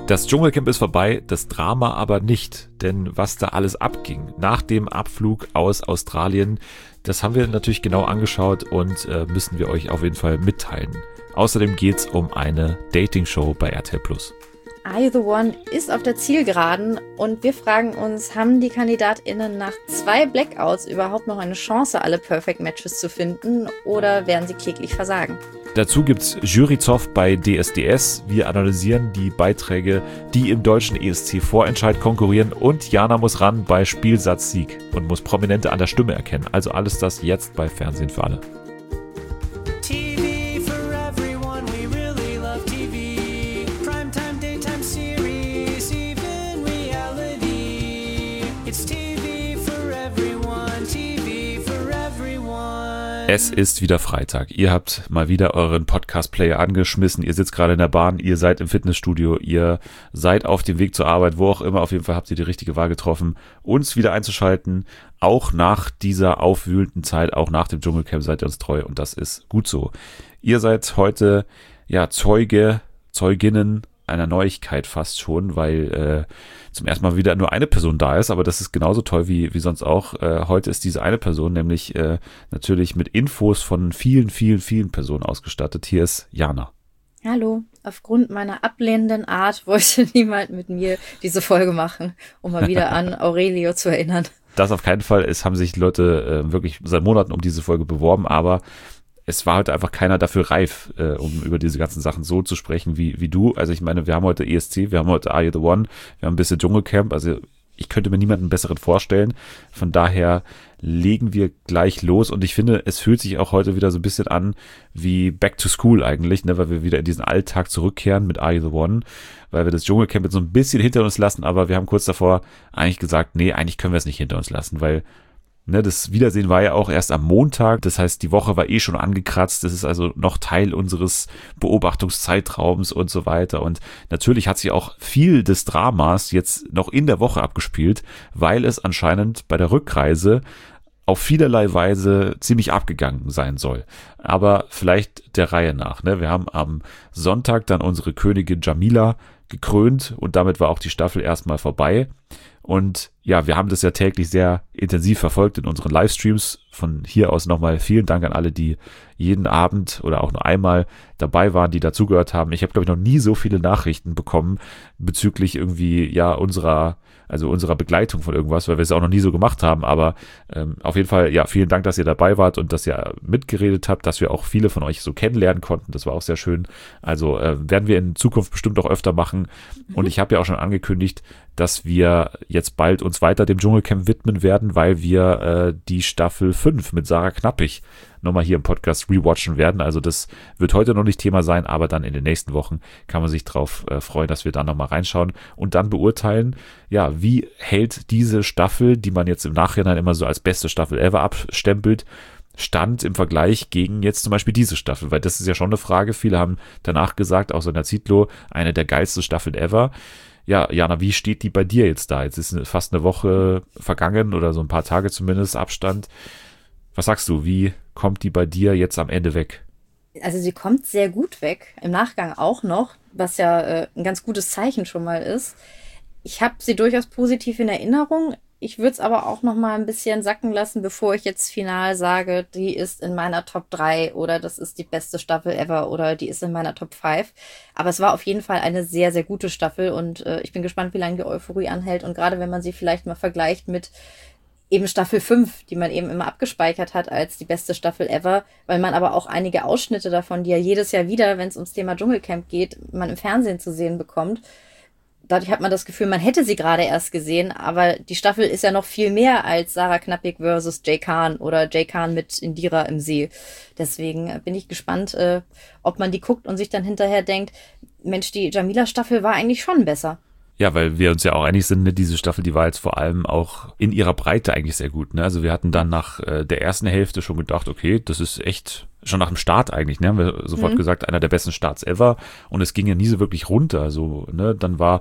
Das Dschungelcamp ist vorbei, das Drama aber nicht. Denn was da alles abging nach dem Abflug aus Australien, das haben wir natürlich genau angeschaut und müssen wir euch auf jeden Fall mitteilen. Außerdem geht's um eine Dating-Show bei RTL+. Are You The One ist auf der Zielgeraden und wir fragen uns, haben die KandidatInnen nach 2 Blackouts überhaupt noch eine Chance, alle Perfect Matches zu finden, oder werden sie kläglich versagen? Dazu gibt's Juryzoff bei DSDS. Wir analysieren die Beiträge, die im deutschen ESC-Vorentscheid konkurrieren, und Jana muss ran bei Spielsatzsieg und muss Prominente an der Stimme erkennen. Also alles das jetzt bei Fernsehen für alle. Es ist wieder Freitag. Ihr habt mal wieder euren Podcast-Player angeschmissen. Ihr sitzt gerade in der Bahn, ihr seid im Fitnessstudio, ihr seid auf dem Weg zur Arbeit, wo auch immer. Auf jeden Fall habt ihr die richtige Wahl getroffen, uns wieder einzuschalten. Auch nach dieser aufwühlenden Zeit, auch nach dem Dschungelcamp seid ihr uns treu und das ist gut so. Ihr seid heute ja Zeuginnen einer Neuigkeit fast schon, weil zum ersten Mal wieder nur eine Person da ist, aber das ist genauso toll wie sonst auch. Heute ist diese eine Person nämlich natürlich mit Infos von vielen Personen ausgestattet. Hier ist Jana. Hallo, aufgrund meiner ablehnenden Art wollte niemand mit mir diese Folge machen, um mal wieder an Aurelio zu erinnern. Das auf keinen Fall. Es haben sich die Leute wirklich seit Monaten um diese Folge beworben, aber es war heute einfach keiner dafür reif, um über diese ganzen Sachen so zu sprechen wie du. Also ich meine, wir haben heute ESC, wir haben heute Are You The One, wir haben ein bisschen Dschungelcamp. Also ich könnte mir niemanden besseren vorstellen. Von daher legen wir gleich los. Und ich finde, es fühlt sich auch heute wieder so ein bisschen an wie Back to School eigentlich, ne, weil wir wieder in diesen Alltag zurückkehren mit Are You The One, weil wir das Dschungelcamp jetzt so ein bisschen hinter uns lassen. Aber wir haben kurz davor eigentlich gesagt, nee, eigentlich können wir es nicht hinter uns lassen, weil das Wiedersehen war ja auch erst am Montag, das heißt, die Woche war schon angekratzt, das ist also noch Teil unseres Beobachtungszeitraums und so weiter, und natürlich hat sich auch viel des Dramas jetzt noch in der Woche abgespielt, weil es anscheinend bei der Rückreise auf vielerlei Weise ziemlich abgegangen sein soll. Aber vielleicht der Reihe nach. Wir haben am Sonntag dann unsere Königin Jamila gekrönt und damit war auch die Staffel erstmal vorbei. Und ja, wir haben das ja täglich sehr intensiv verfolgt in unseren Livestreams. Von hier aus nochmal vielen Dank an alle, die jeden Abend oder auch nur einmal dabei waren, die dazugehört haben. Ich habe, glaube ich, noch nie so viele Nachrichten bekommen bezüglich irgendwie, ja, unserer Begleitung von irgendwas, weil wir es auch noch nie so gemacht haben. Aber auf jeden Fall, ja, vielen Dank, dass ihr dabei wart und dass ihr mitgeredet habt, dass wir auch viele von euch so kennenlernen konnten. Das war auch sehr schön. Also werden wir in Zukunft bestimmt auch öfter machen. Und ich habe ja auch schon angekündigt, dass wir jetzt bald uns weiter dem Dschungelcamp widmen werden, weil wir die Staffel 5 mit Sarah Knappig nochmal hier im Podcast rewatchen werden. Also das wird heute noch nicht Thema sein, aber dann in den nächsten Wochen kann man sich drauf freuen, dass wir da nochmal reinschauen und dann beurteilen, ja, wie hält diese Staffel, die man jetzt im Nachhinein immer so als beste Staffel ever abstempelt, stand im Vergleich gegen jetzt zum Beispiel diese Staffel, weil das ist ja schon eine Frage. Viele haben danach gesagt, auch so in der Zitlo, eine der geilsten Staffeln ever. Ja, Jana, wie steht die bei dir jetzt da? Jetzt ist fast eine Woche vergangen oder so ein paar Tage zumindest Abstand. Was sagst du, wie kommt die bei dir jetzt am Ende weg? Also sie kommt sehr gut weg, im Nachgang auch noch, was ja ein ganz gutes Zeichen schon mal ist. Ich habe sie durchaus positiv in Erinnerung. Ich würde es aber auch noch mal ein bisschen sacken lassen, bevor ich jetzt final sage, die ist in meiner Top 3 oder das ist die beste Staffel ever oder die ist in meiner Top 5. Aber es war auf jeden Fall eine sehr, sehr gute Staffel und ich bin gespannt, wie lange die Euphorie anhält. Und gerade wenn man sie vielleicht mal vergleicht mit eben Staffel 5, die man eben immer abgespeichert hat als die beste Staffel ever, weil man aber auch einige Ausschnitte davon, die ja jedes Jahr wieder, wenn es ums Thema Dschungelcamp geht, man im Fernsehen zu sehen bekommt. Dadurch hat man das Gefühl, man hätte sie gerade erst gesehen, aber die Staffel ist ja noch viel mehr als Sarah Knappig versus Jay Khan oder Jay Khan mit Indira im See. Deswegen bin ich gespannt, ob man die guckt und sich dann hinterher denkt, Mensch, die Jamila-Staffel war eigentlich schon besser. Ja, weil wir uns ja auch einig sind, ne, diese Staffel, die war jetzt vor allem auch in ihrer Breite eigentlich sehr gut. Ne? Also wir hatten dann nach der ersten Hälfte schon gedacht, okay, das ist echt schon nach dem Start eigentlich, ne, haben wir sofort gesagt, einer der besten Starts ever. Und es ging ja nie so wirklich runter. So, ne? Dann war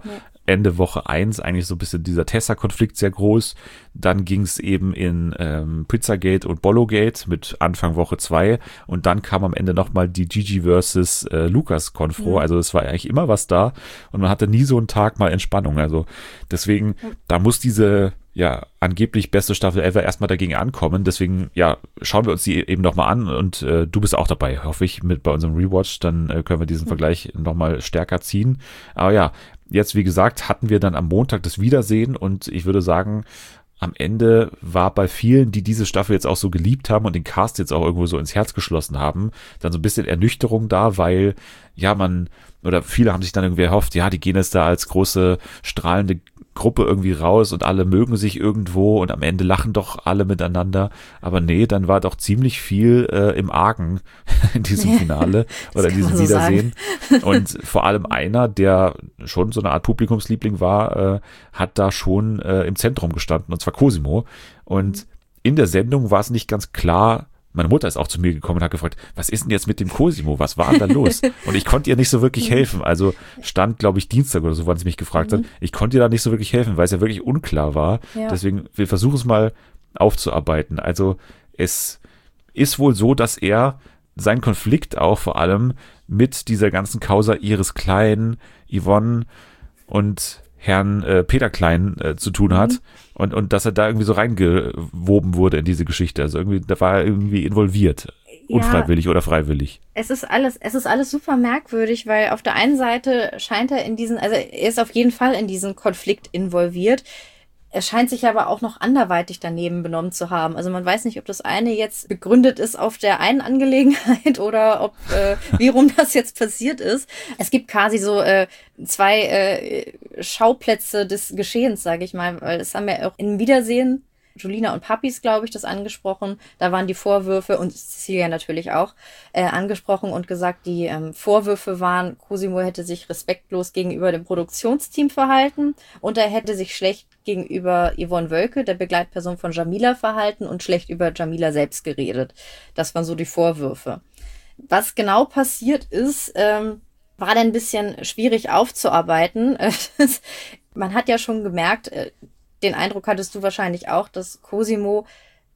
Ende Woche 1 eigentlich so ein bisschen dieser Tessa-Konflikt sehr groß. Dann ging es eben in Pizzagate und Bollogate mit Anfang Woche 2 und dann kam am Ende nochmal die Gigi versus Lukas-Konfro. Also es war eigentlich immer was da und man hatte nie so einen Tag mal Entspannung. Also deswegen, da muss diese angeblich beste Staffel ever erstmal dagegen ankommen. Deswegen, schauen wir uns die eben nochmal an und du bist auch dabei, hoffe ich, mit bei unserem Rewatch. Dann können wir diesen Vergleich nochmal stärker ziehen. Aber jetzt, wie gesagt, hatten wir dann am Montag das Wiedersehen und ich würde sagen, am Ende war bei vielen, die diese Staffel jetzt auch so geliebt haben und den Cast jetzt auch irgendwo so ins Herz geschlossen haben, dann so ein bisschen Ernüchterung da, weil viele haben sich dann irgendwie erhofft, die gehen jetzt da als große strahlende Gruppe irgendwie raus und alle mögen sich irgendwo und am Ende lachen doch alle miteinander. Aber nee, dann war doch ziemlich viel im Argen in diesem Finale oder in diesem Wiedersehen. Und vor allem einer, der schon so eine Art Publikumsliebling war, hat da schon im Zentrum gestanden, und zwar Cosimo. Und in der Sendung war es nicht ganz klar. Meine Mutter ist auch zu mir gekommen und hat gefragt, was ist denn jetzt mit dem Cosimo? Was war denn da los? Und ich konnte ihr nicht so wirklich helfen. Also stand, glaube ich, Dienstag oder so, wann sie mich gefragt hat. Ich konnte ihr da nicht so wirklich helfen, weil es ja wirklich unklar war. Ja. Deswegen, wir versuchen es mal aufzuarbeiten. Also es ist wohl so, dass er seinen Konflikt auch vor allem mit dieser ganzen Causa Iris Klein, Yvonne und Herrn Peter Klein zu tun hat und dass er da irgendwie so reingewoben wurde in diese Geschichte. Also irgendwie, da war er irgendwie involviert. Unfreiwillig oder freiwillig. Es ist alles super merkwürdig, weil auf der einen Seite scheint er er ist auf jeden Fall in diesen Konflikt involviert. Er scheint sich aber auch noch anderweitig daneben benommen zu haben. Also man weiß nicht, ob das eine jetzt begründet ist auf der einen Angelegenheit oder ob wie rum das jetzt passiert ist. Es gibt quasi so zwei Schauplätze des Geschehens, sage ich mal, weil es haben ja auch im Wiedersehen Julina und Papis, glaube ich, das angesprochen. Da waren die Vorwürfe und Cecilia natürlich auch angesprochen und gesagt, die Vorwürfe waren, Cosimo hätte sich respektlos gegenüber dem Produktionsteam verhalten und er hätte sich schlecht gegenüber Yvonne Wölke, der Begleitperson von Jamila, verhalten und schlecht über Jamila selbst geredet. Das waren so die Vorwürfe. Was genau passiert ist, war dann ein bisschen schwierig aufzuarbeiten. Man hat ja schon gemerkt, den Eindruck hattest du wahrscheinlich auch, dass Cosimo,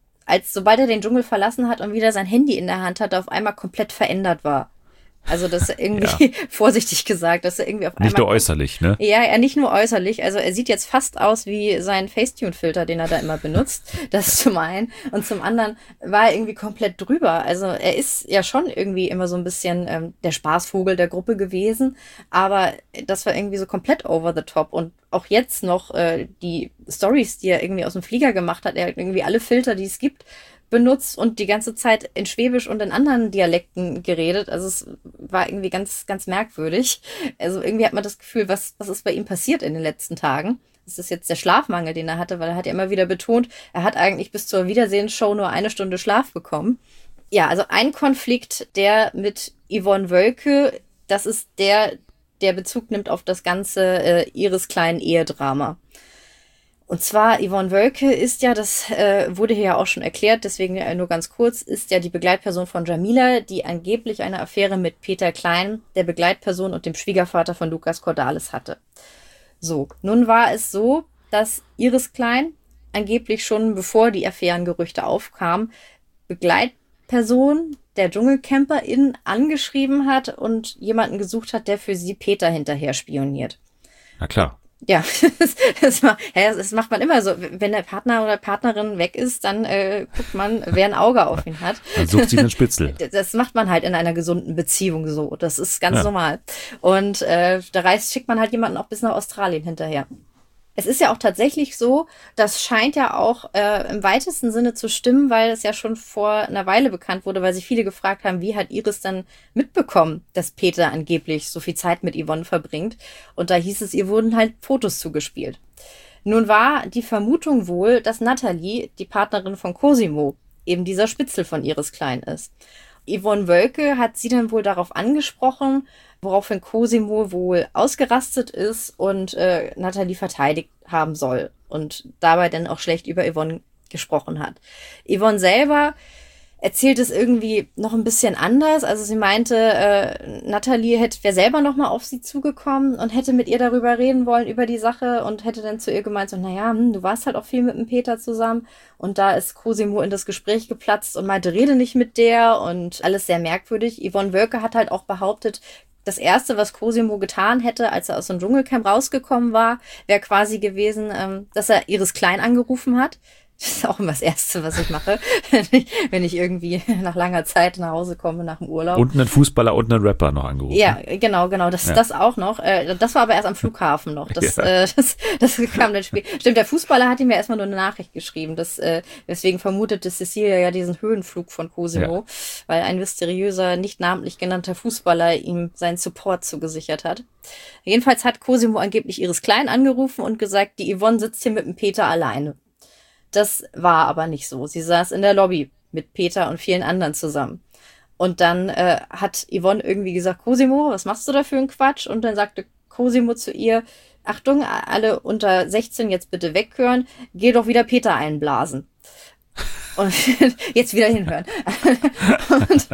sobald er den Dschungel verlassen hat und wieder sein Handy in der Hand hatte, auf einmal komplett verändert war. Also das irgendwie, vorsichtig gesagt, dass er irgendwie auf einmal... Nicht nur äußerlich, ne? Ja, nicht nur äußerlich. Also er sieht jetzt fast aus wie sein Facetune-Filter, den er da immer benutzt. Das zum einen. Und zum anderen war er irgendwie komplett drüber. Also er ist ja schon irgendwie immer so ein bisschen der Spaßvogel der Gruppe gewesen. Aber das war irgendwie so komplett over the top. Und auch jetzt noch die Stories, die er irgendwie aus dem Flieger gemacht hat, er hat irgendwie alle Filter, die es gibt, benutzt und die ganze Zeit in Schwäbisch und in anderen Dialekten geredet. Also es war irgendwie ganz, ganz merkwürdig. Also irgendwie hat man das Gefühl, was ist bei ihm passiert in den letzten Tagen? Das ist jetzt der Schlafmangel, den er hatte, weil er hat ja immer wieder betont, er hat eigentlich bis zur Wiedersehensshow nur 1 Stunde Schlaf bekommen. Ja, also ein Konflikt, der mit Yvonne Wölke, das ist der Bezug nimmt auf das ganze Iris Klein Ehedrama. Und zwar, Yvonne Wölke ist ja, das wurde hier ja auch schon erklärt, deswegen nur ganz kurz, ist ja die Begleitperson von Jamila, die angeblich eine Affäre mit Peter Klein, der Begleitperson und dem Schwiegervater von Lukas Cordalis hatte. So, nun war es so, dass Iris Klein angeblich schon, bevor die Affärengerüchte aufkamen, Begleitperson der Dschungelcamperin angeschrieben hat und jemanden gesucht hat, der für sie Peter hinterher spioniert. Na klar. Ja, das macht man immer so. Wenn der Partner oder Partnerin weg ist, dann guckt man, wer ein Auge auf ihn hat. Dann sucht sie den Spitzel. Das macht man halt in einer gesunden Beziehung so. Das ist ganz normal. Und schickt man halt jemanden auch bis nach Australien hinterher. Es ist ja auch tatsächlich so, das scheint ja auch im weitesten Sinne zu stimmen, weil es ja schon vor einer Weile bekannt wurde, weil sich viele gefragt haben, wie hat Iris dann mitbekommen, dass Peter angeblich so viel Zeit mit Yvonne verbringt. Und da hieß es, ihr wurden halt Fotos zugespielt. Nun war die Vermutung wohl, dass Natalie, die Partnerin von Cosimo, eben dieser Spitzel von Iris Klein ist. Yvonne Wölke hat sie dann wohl darauf angesprochen, woraufhin Cosimo wohl ausgerastet ist und Natalie verteidigt haben soll und dabei dann auch schlecht über Yvonne gesprochen hat. Yvonne selber erzählt es irgendwie noch ein bisschen anders. Also sie meinte, Natalie wäre selber noch mal auf sie zugekommen und hätte mit ihr darüber reden wollen, über die Sache und hätte dann zu ihr gemeint, so, naja, du warst halt auch viel mit dem Peter zusammen. Und da ist Cosimo in das Gespräch geplatzt und meinte, rede nicht mit der und alles sehr merkwürdig. Yvonne Wölke hat halt auch behauptet, das Erste, was Cosimo getan hätte, als er aus dem Dschungelcamp rausgekommen war, wäre quasi gewesen, dass er Iris Klein angerufen hat. Das ist auch immer das Erste, was ich mache, wenn ich irgendwie nach langer Zeit nach Hause komme, nach dem Urlaub. Und einen Fußballer und einen Rapper noch angerufen. Ja, genau, das auch noch. Das war aber erst am Flughafen noch. Das kam dann später. Stimmt, der Fußballer hat ihm ja erstmal nur eine Nachricht geschrieben. Deswegen vermutete Cecilia ja diesen Höhenflug von Cosimo, weil ein mysteriöser, nicht namentlich genannter Fußballer ihm seinen Support zugesichert hat. Jedenfalls hat Cosimo angeblich Iris Klein angerufen und gesagt, die Yvonne sitzt hier mit dem Peter alleine. Das war aber nicht so. Sie saß in der Lobby mit Peter und vielen anderen zusammen. Und dann hat Yvonne irgendwie gesagt, Cosimo, was machst du da für einen Quatsch? Und dann sagte Cosimo zu ihr, Achtung, alle unter 16 jetzt bitte weghören, geh doch wieder Peter einblasen. Und jetzt wieder hinhören. Und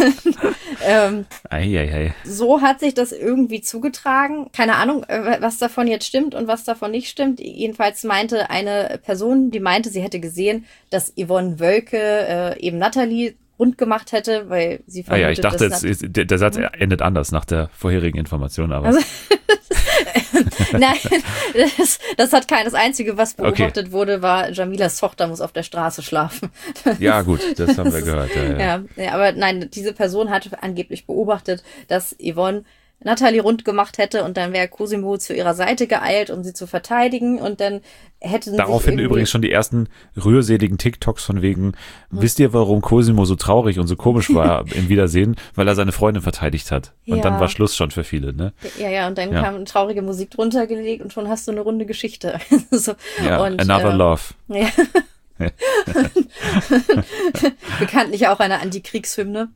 dann, so hat sich das irgendwie zugetragen. Keine Ahnung, was davon jetzt stimmt und was davon nicht stimmt. Jedenfalls meinte eine Person, die meinte, sie hätte gesehen, dass Yvonne Wölke eben Natalie rund gemacht hätte, weil sie vermutet, ich dachte, der Satz endet anders nach der vorherigen Information, aber... Also, nein, das hat das Einzige, was beobachtet wurde, war, Jamilas Tochter muss auf der Straße schlafen. Ja gut, das haben wir gehört. Ja, aber nein, diese Person hat angeblich beobachtet, dass Yvonne Natalie rund gemacht hätte und dann wäre Cosimo zu ihrer Seite geeilt, um sie zu verteidigen und dann hätten daraufhin übrigens schon die ersten rührseligen TikToks von wegen, wisst ihr, warum Cosimo so traurig und so komisch war im Wiedersehen? Weil er seine Freundin verteidigt hat. Und dann war Schluss schon für viele, ne? Ja, und dann kam eine traurige Musik drunter gelegt und schon hast du eine runde Geschichte. So, und, Another Love. Ja. Bekanntlich auch eine Antikriegshymne.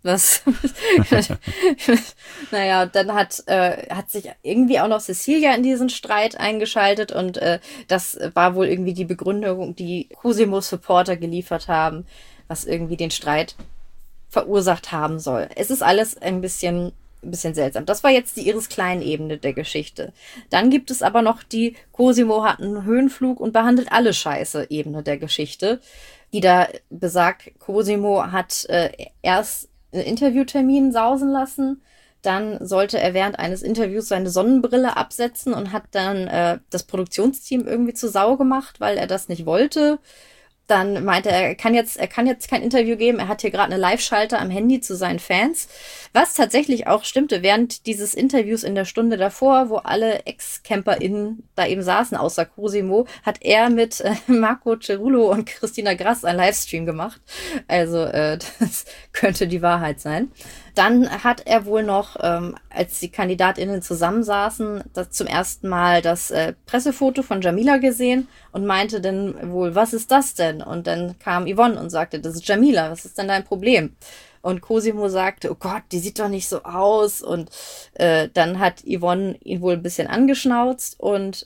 Naja, dann hat sich irgendwie auch noch Cecilia in diesen Streit eingeschaltet und das war wohl irgendwie die Begründung, die Cosimos Supporter geliefert haben, was irgendwie den Streit verursacht haben soll. Es ist alles ein bisschen seltsam. Das war jetzt die Iris Klein-Ebene der Geschichte. Dann gibt es aber noch die Cosimo hat einen Höhenflug und behandelt alle Scheiße Ebene der Geschichte, die da besagt, Cosimo hat erst einen Interviewtermin sausen lassen, dann sollte er während eines Interviews seine Sonnenbrille absetzen und hat dann das Produktionsteam irgendwie zur Sau gemacht, weil er das nicht wollte. Dann meinte er kann jetzt kein Interview geben. Er hat hier gerade eine Live-Schalte am Handy zu seinen Fans. Was tatsächlich auch stimmte, während dieses Interviews in der Stunde davor, wo alle Ex-CamperInnen da eben saßen, außer Cosimo, hat er mit Marco Cerullo und Christina Grass einen Livestream gemacht. Also das könnte die Wahrheit sein. Dann hat er wohl noch, als die KandidatInnen zusammensaßen, zum ersten Mal das Pressefoto von Jamila gesehen und meinte dann wohl, was ist das denn? Und dann kam Yvonne und sagte, das ist Jamila, was ist denn dein Problem? Und Cosimo sagte, oh Gott, die sieht doch nicht so aus. Und dann hat Yvonne ihn wohl ein bisschen angeschnauzt und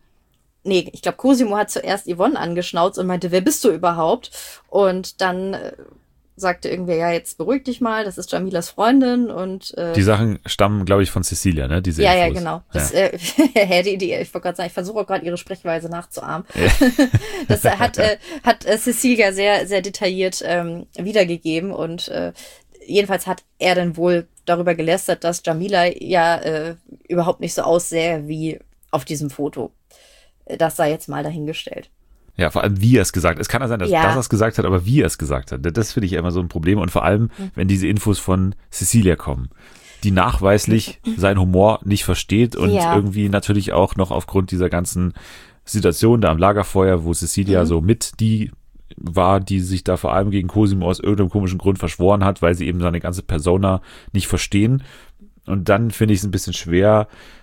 ich glaube, Cosimo hat zuerst Yvonne angeschnauzt und meinte, wer bist du überhaupt? Und dann sagte irgendwer, ja, jetzt beruhig dich mal, das ist Jamilas Freundin und die Sachen stammen, glaube ich, von Cecilia, ne? Diese ja, Infos. Ja, genau. Das, ich wollte gerade sagen, ich versuche auch gerade ihre Sprechweise nachzuahmen. Das hat Cecilia sehr, sehr detailliert wiedergegeben und jedenfalls hat er dann wohl darüber gelästert, dass Jamila ja überhaupt nicht so aussähe wie auf diesem Foto. Das sei jetzt mal dahingestellt. Ja, vor allem, wie er es gesagt hat. Es kann ja sein, dass er es gesagt hat, aber wie er es gesagt hat. Das finde ich immer so ein Problem. Und vor allem, wenn diese Infos von Cecilia kommen, die nachweislich seinen Humor nicht versteht und irgendwie natürlich auch noch aufgrund dieser ganzen Situation da am Lagerfeuer, wo Cecilia so mit die war, die sich da vor allem gegen Cosimo aus irgendeinem komischen Grund verschworen hat, weil sie eben seine ganze Persona nicht verstehen. Und dann finde ich es ein bisschen schwer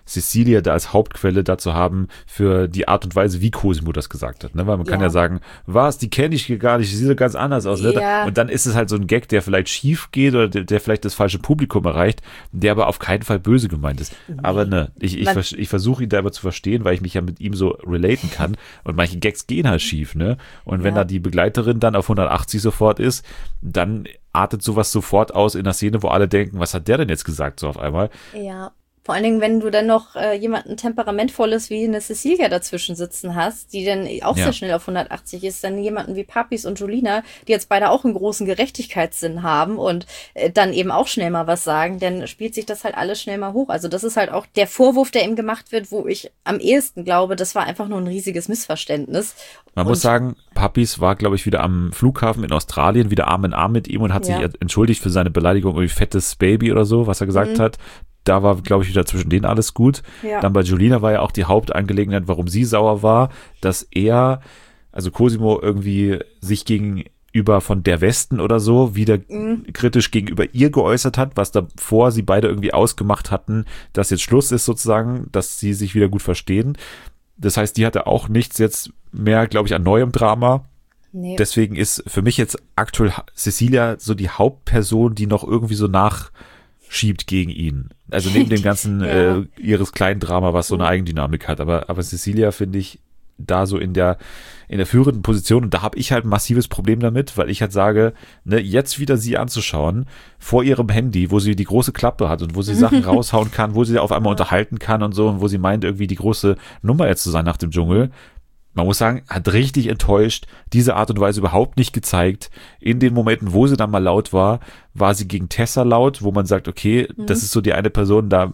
Cecilia da als Hauptquelle dazu haben für die Art und Weise, wie Cosimo das gesagt hat. Ne? Weil man kann ja sagen, was, die kenne ich hier gar nicht, die sieht so ganz anders aus. Ne? Ja. Und dann ist es halt so ein Gag, der vielleicht schief geht oder der vielleicht das falsche Publikum erreicht, der aber auf keinen Fall böse gemeint ist. Nee. Aber ne, ich versuche ihn da aber zu verstehen, weil ich mich ja mit ihm so relaten kann und manche Gags gehen halt schief. Ne? Und wenn da die Begleiterin dann auf 180 sofort ist, dann artet sowas sofort aus in der Szene, wo alle denken, was hat der denn jetzt gesagt, so auf einmal? Ja. Vor allen Dingen, wenn du dann noch jemanden temperamentvolles wie eine Cecilia dazwischen sitzen hast, die dann auch sehr schnell auf 180 ist, dann jemanden wie Papis und Julina, die jetzt beide auch einen großen Gerechtigkeitssinn haben und dann eben auch schnell mal was sagen, dann spielt sich das halt alles schnell mal hoch. Also das ist halt auch der Vorwurf, der ihm gemacht wird, wo ich am ehesten glaube, das war einfach nur ein riesiges Missverständnis. Man muss sagen, Papis war, glaube ich, wieder am Flughafen in Australien, wieder Arm in Arm mit ihm und hat sich entschuldigt für seine Beleidigung, irgendwie fettes Baby oder so, was er gesagt hat. Da war, glaube ich, wieder zwischen denen alles gut. Ja. Dann bei Julina war ja auch die Hauptangelegenheit, warum sie sauer war, dass er, also Cosimo, irgendwie sich gegenüber von der Westen oder so wieder kritisch gegenüber ihr geäußert hat, was davor sie beide irgendwie ausgemacht hatten, dass jetzt Schluss ist sozusagen, dass sie sich wieder gut verstehen. Das heißt, die hatte auch nichts jetzt mehr, glaube ich, an neuem Drama. Nee. Deswegen ist für mich jetzt aktuell Cecilia so die Hauptperson, die noch irgendwie so nachschiebt gegen ihn. Also neben dem ganzen ihres kleinen Drama, was so eine Eigendynamik hat. Aber Cecilia finde ich da so in der führenden Position. Und da habe ich halt ein massives Problem damit, weil ich halt sage, ne, jetzt wieder sie anzuschauen, vor ihrem Handy, wo sie die große Klappe hat und wo sie Sachen raushauen kann, wo sie auf einmal unterhalten kann und so, und wo sie meint, irgendwie die große Nummer jetzt zu sein nach dem Dschungel. Man muss sagen, hat richtig enttäuscht, diese Art und Weise überhaupt nicht gezeigt. In den Momenten, wo sie dann mal laut war, war sie gegen Tessa laut, wo man sagt, okay, das ist so die eine Person, da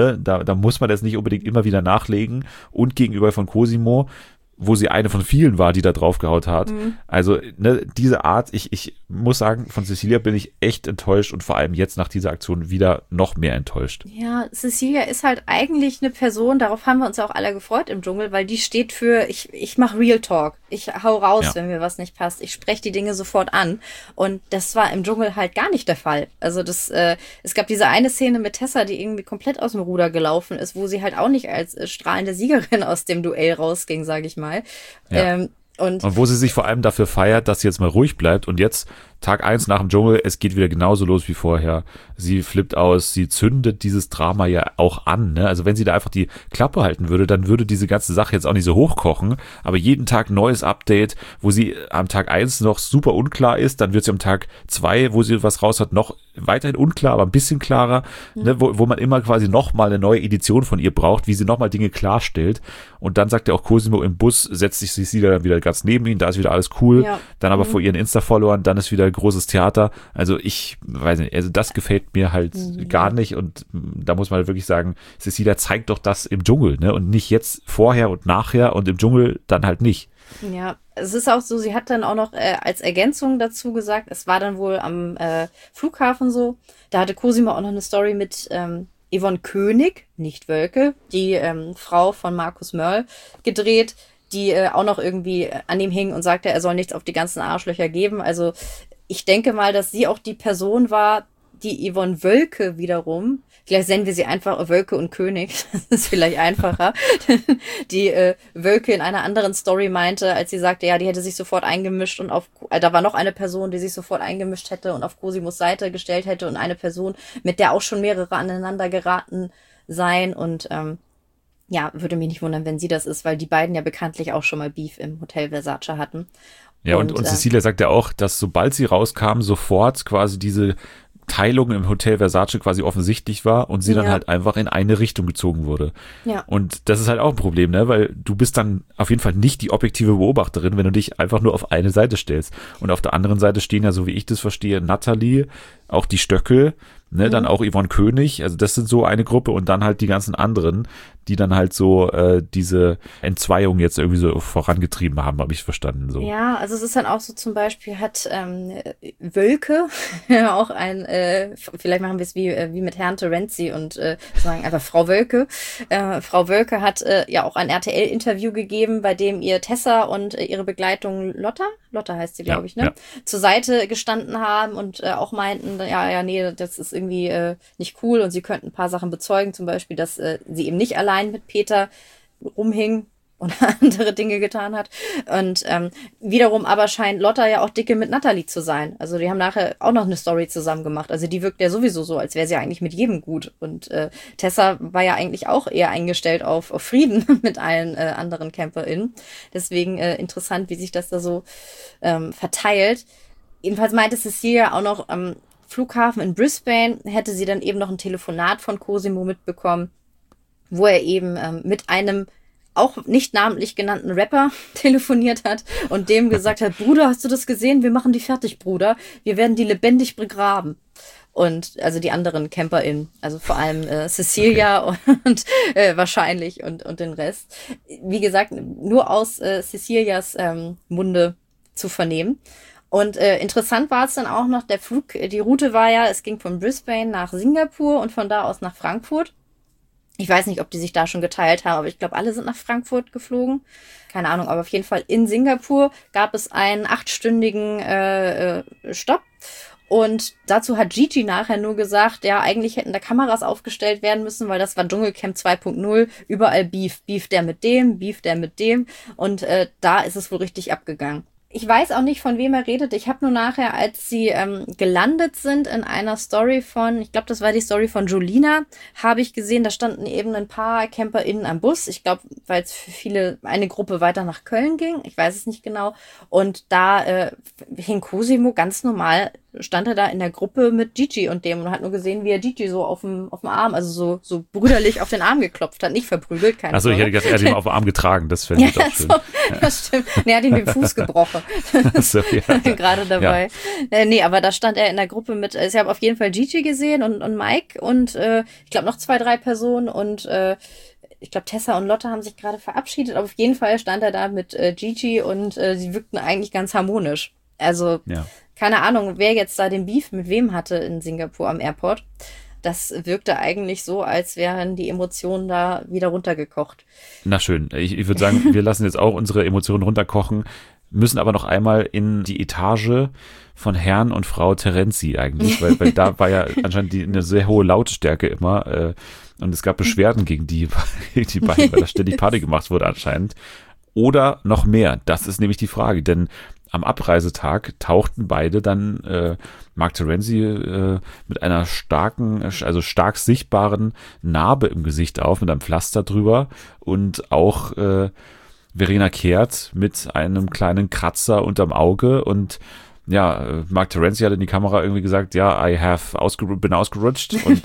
muss man das nicht unbedingt immer wieder nachlegen. Und gegenüber von Cosimo, wo sie eine von vielen war, die da draufgehaut hat. Also ne, diese Art, ich muss sagen, von Cecilia bin ich echt enttäuscht und vor allem jetzt nach dieser Aktion wieder noch mehr enttäuscht. Ja, Cecilia ist halt eigentlich eine Person, darauf haben wir uns ja auch alle gefreut im Dschungel, weil die steht für, ich mache Real Talk. Ich hau raus, wenn mir was nicht passt. Ich spreche die Dinge sofort an. Und das war im Dschungel halt gar nicht der Fall. Also es gab diese eine Szene mit Tessa, die irgendwie komplett aus dem Ruder gelaufen ist, wo sie halt auch nicht als strahlende Siegerin aus dem Duell rausging, sage ich mal. Ja. Und wo sie sich vor allem dafür feiert, dass sie jetzt mal ruhig bleibt und jetzt Tag 1 nach dem Dschungel, es geht wieder genauso los wie vorher. Sie flippt aus, sie zündet dieses Drama ja auch an. Ne? Also wenn sie da einfach die Klappe halten würde, dann würde diese ganze Sache jetzt auch nicht so hochkochen. Aber jeden Tag neues Update, wo sie am Tag 1 noch super unklar ist, dann wird sie am Tag 2, wo sie was raus hat, noch weiterhin unklar, aber ein bisschen klarer, ne? wo man immer quasi nochmal eine neue Edition von ihr braucht, wie sie nochmal Dinge klarstellt. Und dann sagt ja auch Cosimo im Bus, setzt sich Cecilia dann wieder ganz neben ihn, da ist wieder alles cool. Ja. Dann aber vor ihren Insta-Followern, dann ist wieder großes Theater. Also ich weiß nicht, also das gefällt mir halt gar nicht und da muss man halt wirklich sagen, Cecilia zeigt doch das im Dschungel, ne? Und nicht jetzt vorher und nachher und im Dschungel dann halt nicht. Ja, es ist auch so, sie hat dann auch noch als Ergänzung dazu gesagt, es war dann wohl am Flughafen so, da hatte Cosimo auch noch eine Story mit Yvonne König, nicht Wölke, die Frau von Markus Mörl gedreht, die auch noch irgendwie an ihm hing und sagte, er soll nichts auf die ganzen Arschlöcher geben. Also ich denke mal, dass sie auch die Person war, die Yvonne Wölke wiederum, vielleicht nennen wir sie einfach Wölke und König, das ist vielleicht einfacher, die Wölke in einer anderen Story meinte, als sie sagte, ja, die hätte sich sofort eingemischt und da war noch eine Person, die sich sofort eingemischt hätte und auf Cosimos Seite gestellt hätte und eine Person, mit der auch schon mehrere aneinander geraten seien und ja, würde mich nicht wundern, wenn sie das ist, weil die beiden ja bekanntlich auch schon mal Beef im Hotel Versace hatten. Ja, und Cecilia sagt ja auch, dass sobald sie rauskam, sofort quasi diese Teilung im Hotel Versace quasi offensichtlich war und sie dann halt einfach in eine Richtung gezogen wurde. Ja. Und das ist halt auch ein Problem, ne? Weil du bist dann auf jeden Fall nicht die objektive Beobachterin, wenn du dich einfach nur auf eine Seite stellst. Und auf der anderen Seite stehen ja, so wie ich das verstehe, Natalie, auch die Stöckel, ne, dann auch Yvonne König, also das sind so eine Gruppe und dann halt die ganzen anderen, die dann halt so diese Entzweiung jetzt irgendwie so vorangetrieben haben, habe ich verstanden. So. Ja, also es ist dann auch so, zum Beispiel hat Wölke auch vielleicht machen wir es wie mit Herrn Terenzi und sagen einfach Frau Wölke. Frau Wölke hat ja auch ein RTL-Interview gegeben, bei dem ihr Tessa und ihre Begleitung Lotte heißt sie, glaube ich, ne? Ja. Zur Seite gestanden haben und auch meinten, ja, nee, das ist irgendwie nicht cool und sie könnten ein paar Sachen bezeugen, zum Beispiel, dass sie eben nicht allein mit Peter rumhing und andere Dinge getan hat. Und wiederum aber scheint Lotta ja auch dicke mit Natalie zu sein. Also die haben nachher auch noch eine Story zusammen gemacht. Also die wirkt ja sowieso so, als wäre sie eigentlich mit jedem gut. Und Tessa war ja eigentlich auch eher eingestellt auf Frieden mit allen anderen CamperInnen. Deswegen interessant, wie sich das da so verteilt. Jedenfalls meinte Cecilia auch noch am Flughafen in Brisbane, hätte sie dann eben noch ein Telefonat von Cosimo mitbekommen, wo er eben mit einem auch nicht namentlich genannten Rapper telefoniert hat und dem gesagt hat, Bruder, hast du das gesehen? Wir machen die fertig, Bruder. Wir werden die lebendig begraben. Und also die anderen CamperInnen, also vor allem Cecilia und wahrscheinlich und den Rest. Wie gesagt, nur aus Cecilias Munde zu vernehmen. Und interessant war es dann auch noch, die Route war ja, es ging von Brisbane nach Singapur und von da aus nach Frankfurt. Ich weiß nicht, ob die sich da schon geteilt haben, aber ich glaube, alle sind nach Frankfurt geflogen. Keine Ahnung, aber auf jeden Fall in Singapur gab es einen 8-stündigen Stopp. Und dazu hat Gigi nachher nur gesagt, ja, eigentlich hätten da Kameras aufgestellt werden müssen, weil das war Dschungelcamp 2.0, überall Beef. Beef der mit dem, Beef der mit dem. Und da ist es wohl richtig abgegangen. Ich weiß auch nicht, von wem er redet. Ich habe nur nachher, als sie gelandet sind in einer Story von, ich glaube, das war die Story von Jolina, habe ich gesehen, da standen eben ein paar CamperInnen am Bus. Ich glaube, weil es für viele eine Gruppe weiter nach Köln ging. Ich weiß es nicht genau. Und da hing Cosimo ganz normal, stand er da in der Gruppe mit Gigi und dem und hat nur gesehen, wie er Gigi so auf dem Arm, also so brüderlich auf den Arm geklopft hat. Nicht verprügelt, keine Achso, ich hätte gedacht, er hat ihn auf den Arm getragen. Das fände ich auch schön. So, das stimmt. Nee, er hat ihm den Fuß gebrochen. So, ja. Gerade dabei. Ja. Nee, aber da stand er in der Gruppe mit, ich habe auf jeden Fall Gigi gesehen und Mike und ich glaube noch 2, 3 Personen und ich glaube Tessa und Lotte haben sich gerade verabschiedet, aber auf jeden Fall stand er da mit Gigi und sie wirkten eigentlich ganz harmonisch. Also keine Ahnung, wer jetzt da den Beef mit wem hatte in Singapur am Airport. Das wirkte eigentlich so, als wären die Emotionen da wieder runtergekocht. Na schön. Ich würde sagen, wir lassen jetzt auch unsere Emotionen runterkochen, müssen aber noch einmal in die Etage von Herrn und Frau Terenzi eigentlich, weil da war ja anscheinend eine sehr hohe Lautstärke immer und es gab Beschwerden gegen die beiden, weil da ständig Party gemacht wurde anscheinend. Oder noch mehr, das ist nämlich die Frage, denn am Abreisetag tauchten beide dann Mark Terenzi mit einer stark sichtbaren Narbe im Gesicht auf, mit einem Pflaster drüber und auch Verena Kehrt mit einem kleinen Kratzer unterm Auge und ja, Mark Terenzi hat in die Kamera irgendwie gesagt, ja, bin ausgerutscht und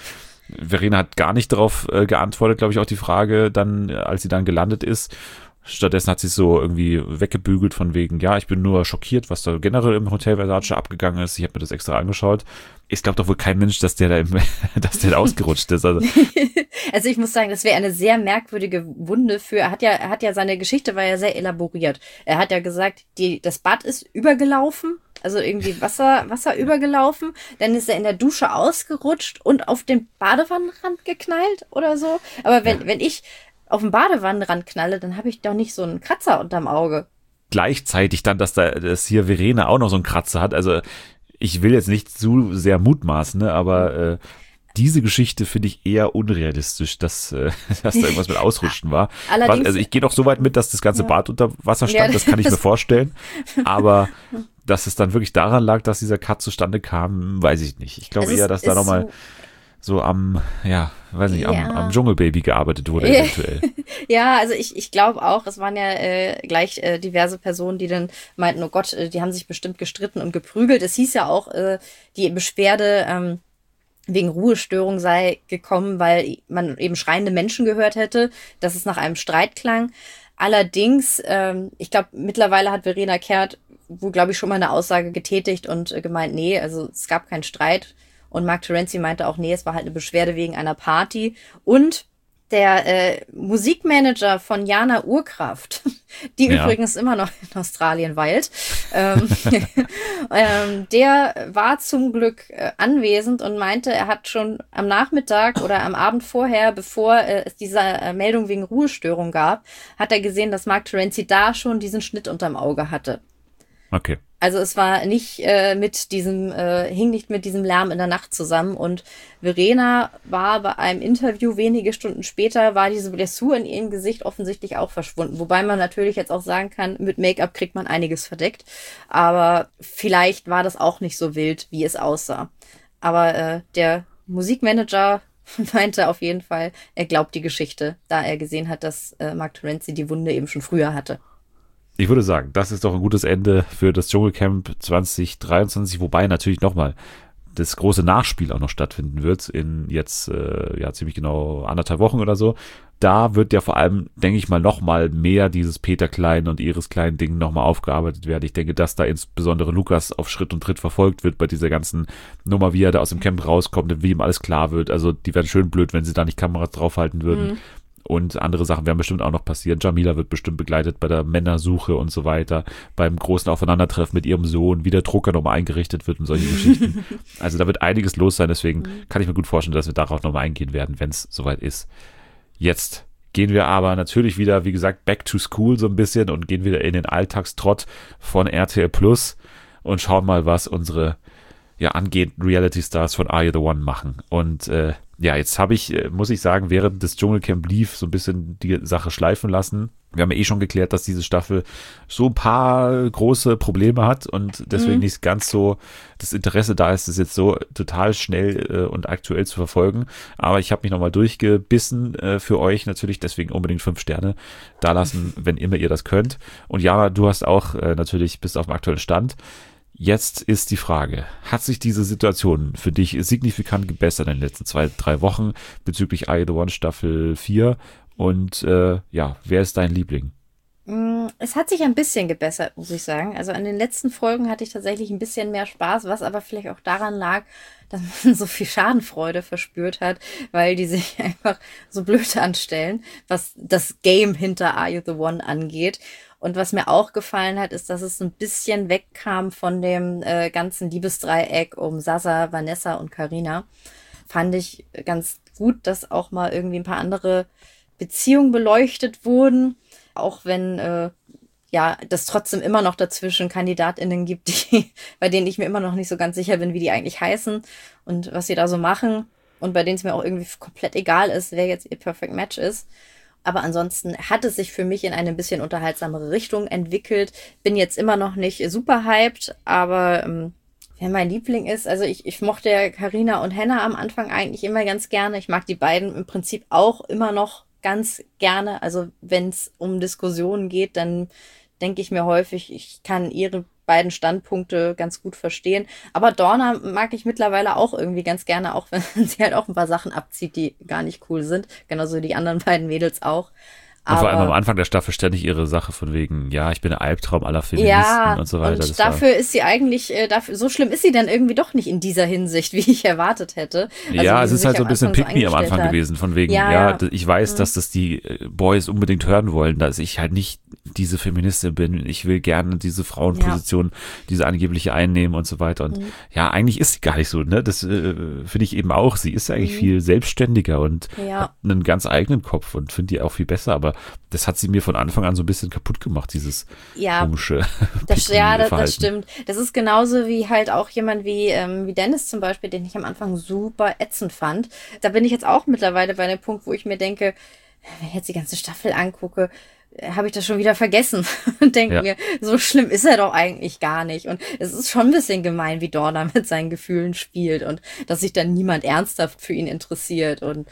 Verena hat gar nicht darauf geantwortet, glaube ich, auf die Frage dann, als sie dann gelandet ist. Stattdessen hat sie es so irgendwie weggebügelt von wegen, ja, ich bin nur schockiert, was da generell im Hotel Versace abgegangen ist. Ich habe mir das extra angeschaut. Ich glaube doch wohl kein Mensch, dass der da ausgerutscht ist. Also ich muss sagen, das wäre eine sehr merkwürdige Wunde er hat ja seine Geschichte war ja sehr elaboriert. Er hat ja gesagt, das Bad ist übergelaufen. Also irgendwie Wasser übergelaufen, dann ist er in der Dusche ausgerutscht und auf den Badewannenrand geknallt oder so. Aber wenn ich auf den Badewannenrand knalle, dann habe ich doch nicht so einen Kratzer unterm Auge. Gleichzeitig dann, dass hier Verena auch noch so einen Kratzer hat. Also ich will jetzt nicht zu sehr mutmaßen, ne, aber diese Geschichte finde ich eher unrealistisch, dass da irgendwas mit Ausrutschen war. Also ich gehe doch so weit mit, dass das ganze Bad unter Wasser stand, das kann ich mir vorstellen. Aber dass es dann wirklich daran lag, dass dieser Cut zustande kam, weiß ich nicht. Ich glaube eher, dass da nochmal so am Dschungelbaby gearbeitet wurde eventuell. Ja, also ich glaube auch, es waren ja gleich diverse Personen, die dann meinten, oh Gott, die haben sich bestimmt gestritten und geprügelt. Es hieß ja auch, die Beschwerde wegen Ruhestörung sei gekommen, weil man eben schreiende Menschen gehört hätte, dass es nach einem Streit klang. Allerdings, ich glaube, mittlerweile hat Verena Kehrt wohl, glaube ich, schon mal eine Aussage getätigt und gemeint, nee, also es gab keinen Streit. Und Mark Terenzi meinte auch, nee, es war halt eine Beschwerde wegen einer Party. Und der Musikmanager von Jana Urkraft, die übrigens immer noch in Australien weilt, der war zum Glück anwesend und meinte, er hat schon am Nachmittag oder am Abend vorher, bevor es diese Meldung wegen Ruhestörung gab, hat er gesehen, dass Mark Terenzi da schon diesen Schnitt unterm Auge hatte. Okay. Also es war nicht hing nicht mit diesem Lärm in der Nacht zusammen. Und Verena war bei einem Interview wenige Stunden später, war diese Blessur in ihrem Gesicht offensichtlich auch verschwunden. Wobei man natürlich jetzt auch sagen kann, mit Make-up kriegt man einiges verdeckt. Aber vielleicht war das auch nicht so wild, wie es aussah. Aber der Musikmanager meinte auf jeden Fall, er glaubt die Geschichte, da er gesehen hat, dass Mark Terenzi die Wunde eben schon früher hatte. Ich würde sagen, das ist doch ein gutes Ende für das Dschungelcamp 2023, wobei natürlich nochmal das große Nachspiel auch noch stattfinden wird in jetzt ziemlich genau 1,5 Wochen oder so. Da wird ja vor allem, denke ich mal, nochmal mehr dieses Peter Klein und Iris Klein Ding nochmal aufgearbeitet werden. Ich denke, dass da insbesondere Lukas auf Schritt und Tritt verfolgt wird bei dieser ganzen Nummer, wie er da aus dem Camp rauskommt und wie ihm alles klar wird. Also die wären schön blöd, wenn sie da nicht Kameras draufhalten würden. Und andere Sachen werden bestimmt auch noch passieren. Jamila wird bestimmt begleitet bei der Männersuche und so weiter, beim großen Aufeinandertreffen mit ihrem Sohn, wie der Drucker nochmal eingerichtet wird und solche Geschichten. Also da wird einiges los sein, deswegen kann ich mir gut vorstellen, dass wir darauf nochmal eingehen werden, wenn es soweit ist. Jetzt gehen wir aber natürlich wieder, wie gesagt, back to school so ein bisschen und gehen wieder in den Alltagstrott von RTL Plus und schauen mal, was unsere angehenden Reality-Stars von Are You The One machen. Und jetzt habe ich, muss ich sagen, während das Dschungelcamp lief, so ein bisschen die Sache schleifen lassen. Wir haben ja schon geklärt, dass diese Staffel so ein paar große Probleme hat und deswegen nicht ganz so das Interesse da ist, das jetzt so total schnell und aktuell zu verfolgen. Aber ich habe mich nochmal durchgebissen für euch natürlich, deswegen unbedingt 5 Sterne da lassen, wenn immer ihr das könnt. Und Jana, du hast auch natürlich, bist auf dem aktuellen Stand. Jetzt ist die Frage, hat sich diese Situation für dich signifikant gebessert in den letzten 2-3 Wochen bezüglich Are You The One Staffel 4? Und wer ist dein Liebling? Es hat sich ein bisschen gebessert, muss ich sagen. Also an den letzten Folgen hatte ich tatsächlich ein bisschen mehr Spaß, was aber vielleicht auch daran lag, dass man so viel Schadenfreude verspürt hat, weil die sich einfach so blöd anstellen, was das Game hinter Are You The One angeht. Und was mir auch gefallen hat, ist, dass es ein bisschen wegkam von dem ganzen Liebesdreieck um Sasa, Vanessa und Carina. Fand ich ganz gut, dass auch mal irgendwie ein paar andere Beziehungen beleuchtet wurden. Auch wenn das trotzdem immer noch dazwischen KandidatInnen gibt, bei denen ich mir immer noch nicht so ganz sicher bin, wie die eigentlich heißen und was sie da so machen. Und bei denen es mir auch irgendwie komplett egal ist, wer jetzt ihr Perfect Match ist. Aber ansonsten hat es sich für mich in eine ein bisschen unterhaltsamere Richtung entwickelt. Bin jetzt immer noch nicht super hyped, aber wer mein Liebling ist, also ich mochte ja Carina und Henna am Anfang eigentlich immer ganz gerne. Ich mag die beiden im Prinzip auch immer noch ganz gerne. Also wenn es um Diskussionen geht, dann denke ich mir häufig, ich kann ihre beiden Standpunkte ganz gut verstehen. Aber Dorna mag ich mittlerweile auch irgendwie ganz gerne, auch wenn sie halt auch ein paar Sachen abzieht, die gar nicht cool sind. Genauso die anderen beiden Mädels auch. Und vor allem am Anfang der Staffel ständig ihre Sache von wegen, ich bin der Albtraum aller Feministen und so weiter. Und dafür ist sie eigentlich, so schlimm ist sie dann irgendwie doch nicht in dieser Hinsicht, wie ich erwartet hätte. Also, es ist halt so ein bisschen Pick-me am Anfang gewesen, von wegen, ich weiß, dass das die Boys unbedingt hören wollen, dass ich halt nicht diese Feministin bin, ich will gerne diese Frauenposition, diese angebliche einnehmen und so weiter. Und eigentlich ist sie gar nicht so, ne? Das finde ich eben auch. Sie ist eigentlich viel selbstständiger und hat einen ganz eigenen Kopf und finde die auch viel besser, aber das hat sie mir von Anfang an so ein bisschen kaputt gemacht, dieses komische das stimmt. Das ist genauso wie halt auch jemand wie Dennis zum Beispiel, den ich am Anfang super ätzend fand. Da bin ich jetzt auch mittlerweile bei einem Punkt, wo ich mir denke, wenn ich jetzt die ganze Staffel angucke, habe ich das schon wieder vergessen und denke mir, so schlimm ist er doch eigentlich gar nicht. Und es ist schon ein bisschen gemein, wie Dorna mit seinen Gefühlen spielt und dass sich dann niemand ernsthaft für ihn interessiert. Und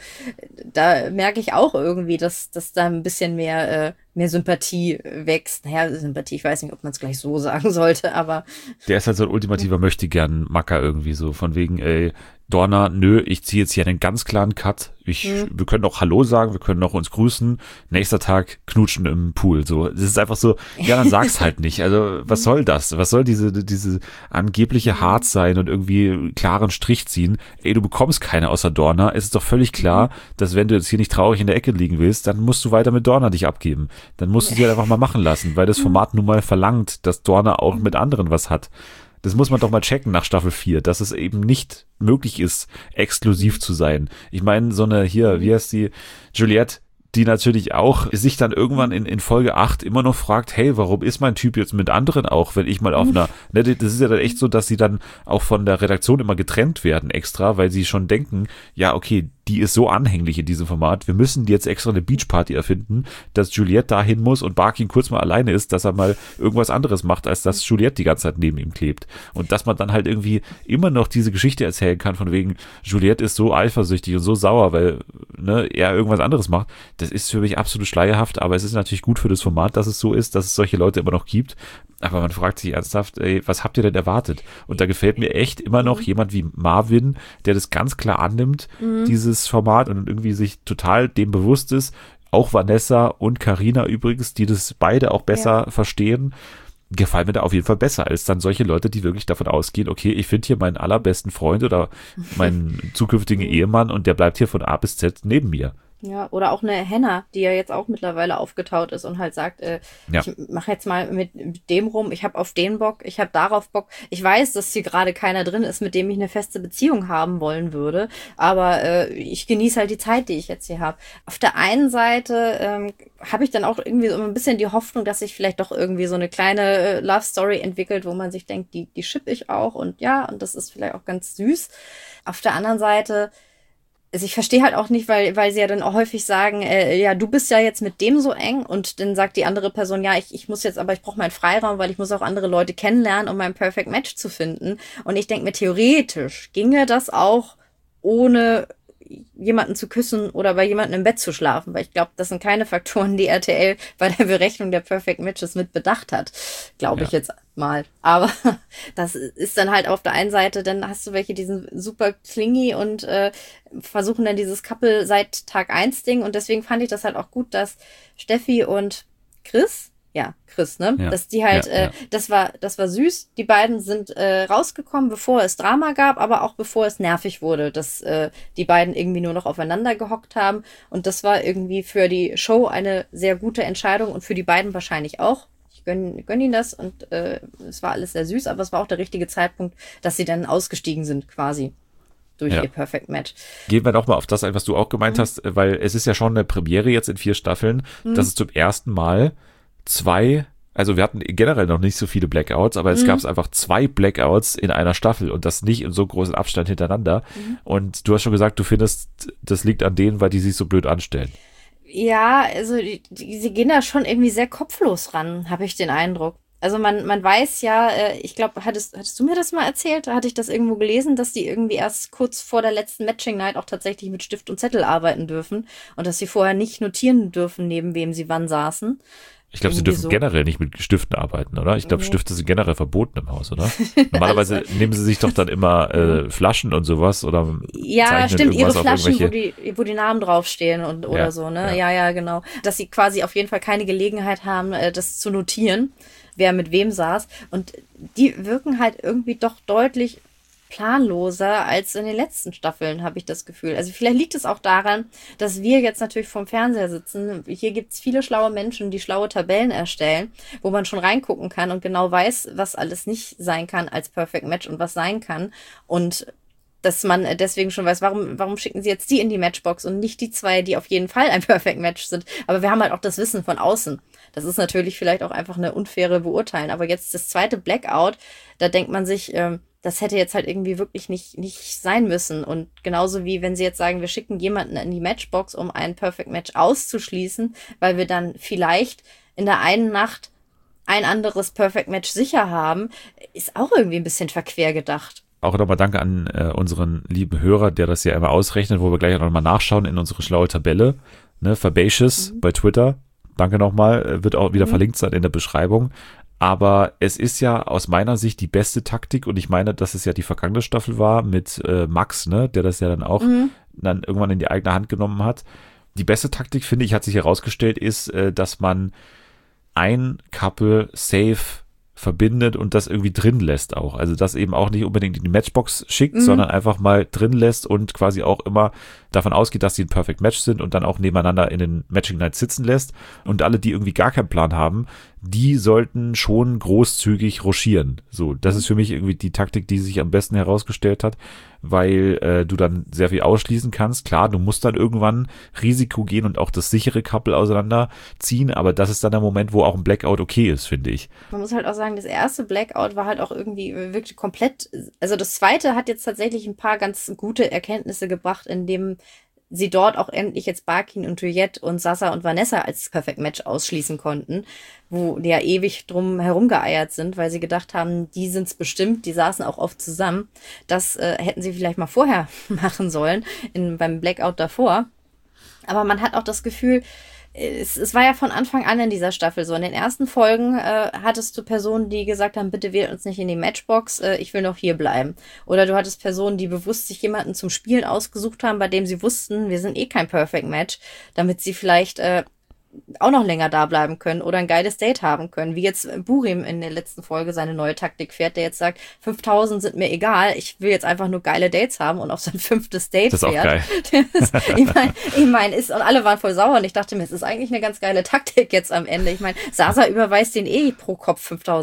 da merke ich auch irgendwie, dass da ein bisschen mehr Sympathie wächst. Naja, Sympathie, ich weiß nicht, ob man es gleich so sagen sollte, aber... Der ist halt so ein ultimativer Möchtegern-Macker irgendwie so, von wegen, Dorna, ich ziehe jetzt hier einen ganz klaren Cut. Wir können auch Hallo sagen, wir können auch uns grüßen. Nächster Tag knutschen im Pool. So, das ist einfach so, dann sag's halt nicht. Also, was soll das? Was soll diese angebliche Hart sein und irgendwie klaren Strich ziehen? Du bekommst keine außer Dorna. Es ist doch völlig klar, dass wenn du jetzt hier nicht traurig in der Ecke liegen willst, dann musst du weiter mit Dorna dich abgeben. Dann musst du sie halt einfach mal machen lassen, weil das Format nun mal verlangt, dass Dorna auch mit anderen was hat. Das muss man doch mal checken nach Staffel 4, dass es eben nicht möglich ist, exklusiv zu sein. Ich meine, so eine hier, wie heißt die, Juliette, die natürlich auch sich dann irgendwann in Folge 8 immer noch fragt, hey, warum ist mein Typ jetzt mit anderen auch, wenn ich mal auf einer, ne, das ist ja dann echt so, dass sie dann auch von der Redaktion immer getrennt werden extra, weil sie schon denken, ja, okay, die ist so anhänglich in diesem Format, wir müssen jetzt extra eine Beachparty erfinden, dass Juliette dahin muss und Barkin kurz mal alleine ist, dass er mal irgendwas anderes macht, als dass Juliette die ganze Zeit neben ihm klebt. Und dass man dann halt irgendwie immer noch diese Geschichte erzählen kann, von wegen, Juliette ist so eifersüchtig und so sauer, weil er irgendwas anderes macht. Das ist für mich absolut schleierhaft, aber es ist natürlich gut für das Format, dass es so ist, dass es solche Leute immer noch gibt. Aber man fragt sich ernsthaft, ey, was habt ihr denn erwartet? Und da gefällt mir echt immer noch jemand wie Marvin, der das ganz klar annimmt, dieses Format, und irgendwie sich total dem bewusst ist. Auch Vanessa und Carina übrigens, die das beide auch besser verstehen, gefallen mir da auf jeden Fall besser als dann solche Leute, die wirklich davon ausgehen, okay, ich finde hier meinen allerbesten Freund oder meinen zukünftigen Ehemann und der bleibt hier von A bis Z neben mir. Ja, oder auch eine Henna, die ja jetzt auch mittlerweile aufgetaut ist und halt sagt, ich mache jetzt mal mit dem rum, ich habe auf den Bock, ich habe darauf Bock. Ich weiß, dass hier gerade keiner drin ist, mit dem ich eine feste Beziehung haben wollen würde, aber ich genieße halt die Zeit, die ich jetzt hier habe. Auf der einen Seite habe ich dann auch irgendwie so ein bisschen die Hoffnung, dass sich vielleicht doch irgendwie so eine kleine Love Story entwickelt, wo man sich denkt, die ship ich auch und ja, und das ist vielleicht auch ganz süß. Auf der anderen Seite, also ich verstehe halt auch nicht, weil sie ja dann auch häufig sagen, ja, du bist ja jetzt mit dem so eng und dann sagt die andere Person, ja, ich muss jetzt, aber ich brauche meinen Freiraum, weil ich muss auch andere Leute kennenlernen, um mein Perfect Match zu finden. Und ich denke mir, theoretisch ginge das auch ohne jemanden zu küssen oder bei jemandem im Bett zu schlafen, weil ich glaube, das sind keine Faktoren, die RTL bei der Berechnung der Perfect Matches mit bedacht hat, glaube ich jetzt mal. Aber das ist dann halt auf der einen Seite, dann hast du welche, die sind super clingy und versuchen dann dieses Couple seit Tag 1 Ding, und deswegen fand ich das halt auch gut, dass Steffi und Chris, ne? Ja. Dass die halt, das war süß. Die beiden sind rausgekommen, bevor es Drama gab, aber auch bevor es nervig wurde, dass die beiden irgendwie nur noch aufeinander gehockt haben. Und das war irgendwie für die Show eine sehr gute Entscheidung und für die beiden wahrscheinlich auch. Ich gönn ihnen das und es war alles sehr süß, aber es war auch der richtige Zeitpunkt, dass sie dann ausgestiegen sind quasi durch ihr Perfect Match. Gehen wir doch mal auf das ein, was du auch gemeint hast, weil es ist ja schon eine Premiere jetzt in 4 Staffeln, dass es zum ersten Mal also wir hatten generell noch nicht so viele Blackouts, aber es gab einfach 2 Blackouts in einer Staffel und das nicht in so großen Abstand hintereinander. Und du hast schon gesagt, du findest, das liegt an denen, weil die sich so blöd anstellen. Ja, also sie gehen da schon irgendwie sehr kopflos ran, habe ich den Eindruck. Also man weiß ja, ich glaube, hattest du mir das mal erzählt? Hatte ich das irgendwo gelesen, dass die irgendwie erst kurz vor der letzten Matching Night auch tatsächlich mit Stift und Zettel arbeiten dürfen und dass sie vorher nicht notieren dürfen, neben wem sie wann saßen. Ich glaube, sie dürfen generell nicht mit Stiften arbeiten, oder? Ich glaube, Stifte sind generell verboten im Haus, oder? Normalerweise nehmen sie sich doch dann immer Flaschen und sowas oder ja, stimmt, ihre Flaschen, wo die Namen draufstehen und oder so, ne? Ja, genau. Dass sie quasi auf jeden Fall keine Gelegenheit haben, das zu notieren, wer mit wem saß. Und die wirken halt irgendwie doch deutlich planloser als in den letzten Staffeln, habe ich das Gefühl. Also vielleicht liegt es auch daran, dass wir jetzt natürlich vorm Fernseher sitzen. Hier gibt es viele schlaue Menschen, die schlaue Tabellen erstellen, wo man schon reingucken kann und genau weiß, was alles nicht sein kann als Perfect Match und was sein kann. Und dass man deswegen schon weiß, warum schicken sie jetzt die in die Matchbox und nicht die 2, die auf jeden Fall ein Perfect Match sind. Aber wir haben halt auch das Wissen von außen. Das ist natürlich vielleicht auch einfach eine unfaire Beurteilung. Aber jetzt das zweite Blackout, da denkt man sich, das hätte jetzt halt irgendwie wirklich nicht sein müssen. Und genauso wie wenn sie jetzt sagen, wir schicken jemanden in die Matchbox, um ein Perfect Match auszuschließen, weil wir dann vielleicht in der einen Nacht ein anderes Perfect Match sicher haben, ist auch irgendwie ein bisschen verquer gedacht. Auch nochmal danke an unseren lieben Hörer, der das ja immer ausrechnet, wo wir gleich nochmal nachschauen in unsere schlaue Tabelle. Ne, Fabacious bei Twitter. Danke nochmal, wird auch wieder verlinkt sein in der Beschreibung. Aber es ist ja aus meiner Sicht die beste Taktik und ich meine, dass es ja die vergangene Staffel war mit Max, ne, der das ja dann auch dann irgendwann in die eigene Hand genommen hat. Die beste Taktik, finde ich, hat sich herausgestellt, ist, dass man ein Couple safe verbindet und das irgendwie drin lässt auch. Also das eben auch nicht unbedingt in die Matchbox schickt, sondern einfach mal drin lässt und quasi auch immer davon ausgeht, dass sie ein Perfect Match sind und dann auch nebeneinander in den Matching Nights sitzen lässt. Und alle, die irgendwie gar keinen Plan haben, die sollten schon großzügig rochieren. So, das ist für mich irgendwie die Taktik, die sich am besten herausgestellt hat, weil du dann sehr viel ausschließen kannst. Klar, du musst dann irgendwann Risiko gehen und auch das sichere Couple auseinanderziehen, aber das ist dann der Moment, wo auch ein Blackout okay ist, finde ich. Man muss halt auch sagen, das erste Blackout war halt auch irgendwie wirklich komplett, also das zweite hat jetzt tatsächlich ein paar ganz gute Erkenntnisse gebracht, indem sie dort auch endlich jetzt Barkin und Juliette und Sasa und Vanessa als Perfect Match ausschließen konnten, wo die ja ewig drum herumgeeiert sind, weil sie gedacht haben, die sind's bestimmt, die saßen auch oft zusammen. Das hätten sie vielleicht mal vorher machen sollen, beim Blackout davor. Aber man hat auch das Gefühl, es war ja von Anfang an in dieser Staffel so. In den ersten Folgen hattest du Personen, die gesagt haben, bitte wählt uns nicht in die Matchbox, ich will noch hier bleiben. Oder du hattest Personen, die bewusst sich jemanden zum Spielen ausgesucht haben, bei dem sie wussten, wir sind eh kein Perfect Match, damit sie vielleicht auch noch länger da bleiben können oder ein geiles Date haben können. Wie jetzt Burim in der letzten Folge seine neue Taktik fährt, der jetzt sagt, 5.000 sind mir egal, ich will jetzt einfach nur geile Dates haben und auf sein 5. Date das ist fährt. Auch geil. Ich meine, und alle waren voll sauer und ich dachte mir, es ist eigentlich eine ganz geile Taktik jetzt am Ende. Ich meine, Sasa überweist den eh pro Kopf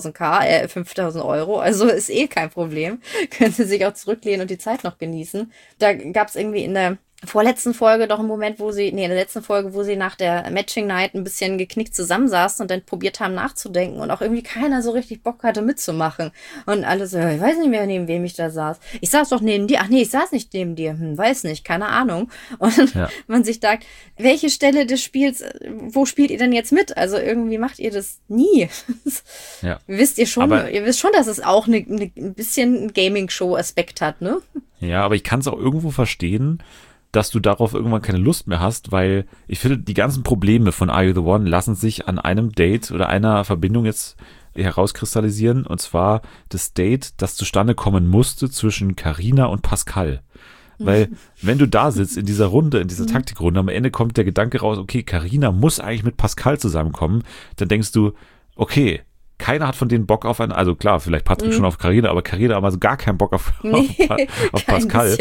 5.000 Euro, also ist eh kein Problem. Können sie sich auch zurücklehnen und die Zeit noch genießen. Da gab es irgendwie in der vorletzten Folge doch einen Moment, in der letzten Folge, wo sie nach der Matching Night ein bisschen geknickt zusammensaßen und dann probiert haben nachzudenken und auch irgendwie keiner so richtig Bock hatte mitzumachen. Und alle so, ich weiß nicht mehr, neben wem ich da saß. Ich saß doch neben dir. Ach nee, ich saß nicht neben dir. Weiß nicht, keine Ahnung. Und man sich sagt, welche Stelle des Spiels, wo spielt ihr denn jetzt mit? Also irgendwie macht ihr das nie. Ja. Ihr wisst schon, dass es auch ein bisschen einen Gaming-Show-Aspekt hat, ne? Ja, aber ich kann es auch irgendwo verstehen, dass du darauf irgendwann keine Lust mehr hast, weil ich finde, die ganzen Probleme von Are You The One lassen sich an einem Date oder einer Verbindung jetzt herauskristallisieren, und zwar das Date, das zustande kommen musste zwischen Carina und Pascal. Weil wenn du da sitzt in dieser Runde, in dieser Taktikrunde, am Ende kommt der Gedanke raus, okay, Carina muss eigentlich mit Pascal zusammenkommen, dann denkst du, okay, keiner hat von denen Bock auf einen, also klar, vielleicht Patrick schon auf Carina, aber Carina hat also gar keinen Bock auf Pascal.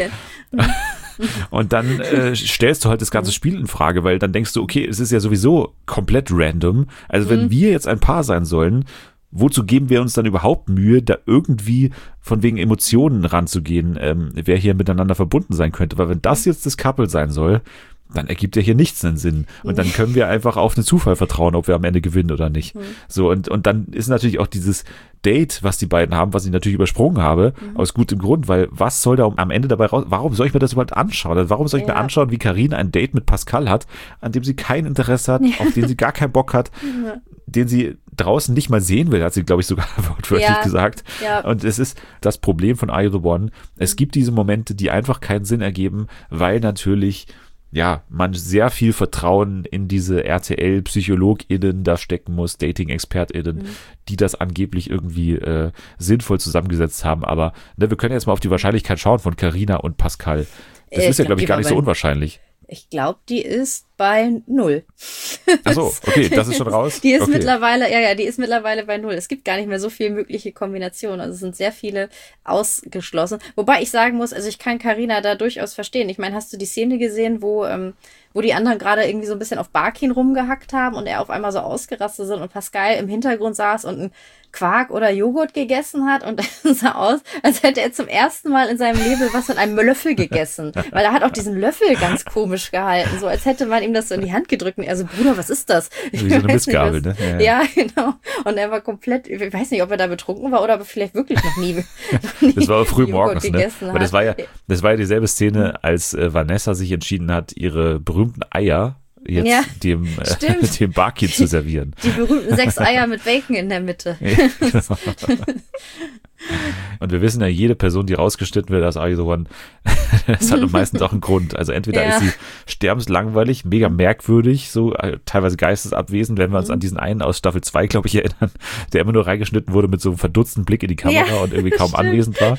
Und dann stellst du halt das ganze Spiel in Frage, weil dann denkst du, okay, es ist ja sowieso komplett random. Also wenn wir jetzt ein Paar sein sollen, wozu geben wir uns dann überhaupt Mühe, da irgendwie von wegen Emotionen ranzugehen, wer hier miteinander verbunden sein könnte? Weil wenn das jetzt das Couple sein soll, dann ergibt ja hier nichts einen Sinn. Und dann können wir einfach auf den Zufall vertrauen, ob wir am Ende gewinnen oder nicht. So, und dann ist natürlich auch dieses Date, was die beiden haben, was ich natürlich übersprungen habe, aus gutem Grund, weil was soll da am Ende dabei raus, warum soll ich mir das überhaupt anschauen? Also warum soll ich mir anschauen, wie Carina ein Date mit Pascal hat, an dem sie kein Interesse hat, auf den sie gar keinen Bock hat, den sie draußen nicht mal sehen will, hat sie, glaube ich, sogar wortwörtlich gesagt. Ja. Und es ist das Problem von Are You The One. Es gibt diese Momente, die einfach keinen Sinn ergeben, weil natürlich man sehr viel Vertrauen in diese RTL-PsychologInnen da stecken muss, Dating-ExpertInnen, die das angeblich irgendwie sinnvoll zusammengesetzt haben. Aber wir können jetzt mal auf die Wahrscheinlichkeit schauen von Carina und Pascal. Das ist ja, glaube ich, gar nicht so unwahrscheinlich. Ich glaube, die ist bei 0. Ach so, okay, das ist schon raus. Die ist mittlerweile, die ist mittlerweile bei 0. Es gibt gar nicht mehr so viele mögliche Kombinationen. Also es sind sehr viele ausgeschlossen. Wobei ich sagen muss, also ich kann Carina da durchaus verstehen. Ich meine, hast du die Szene gesehen, wo die anderen gerade irgendwie so ein bisschen auf Barkin rumgehackt haben und er auf einmal so ausgerastet sind und Pascal im Hintergrund saß und einen Quark oder Joghurt gegessen hat und es sah aus, als hätte er zum ersten Mal in seinem Leben was mit einem Löffel gegessen. Weil er hat auch diesen Löffel ganz komisch gehalten, so als hätte man ihm das so in die Hand gedrückt und er so, Bruder, was ist das? Wie so eine Mistgabel, ne? Ja, genau. Und er war komplett, ich weiß nicht, ob er da betrunken war oder ob er vielleicht wirklich noch nie das war früh morgens, ne? Aber das war ja dieselbe Szene, als Vanessa sich entschieden hat, ihre berühmten Eier jetzt dem Barkeep zu servieren. Die berühmten 6 Eier mit Bacon in der Mitte. Und wir wissen ja, jede Person, die rausgeschnitten wird aus Are You The One, das hat meistens auch einen Grund. Also entweder ist sie sterbenslangweilig, mega merkwürdig, so teilweise geistesabwesend, wenn wir uns an diesen einen aus Staffel 2, glaube ich, erinnern, der immer nur reingeschnitten wurde mit so einem verdutzten Blick in die Kamera und irgendwie kaum anwesend war.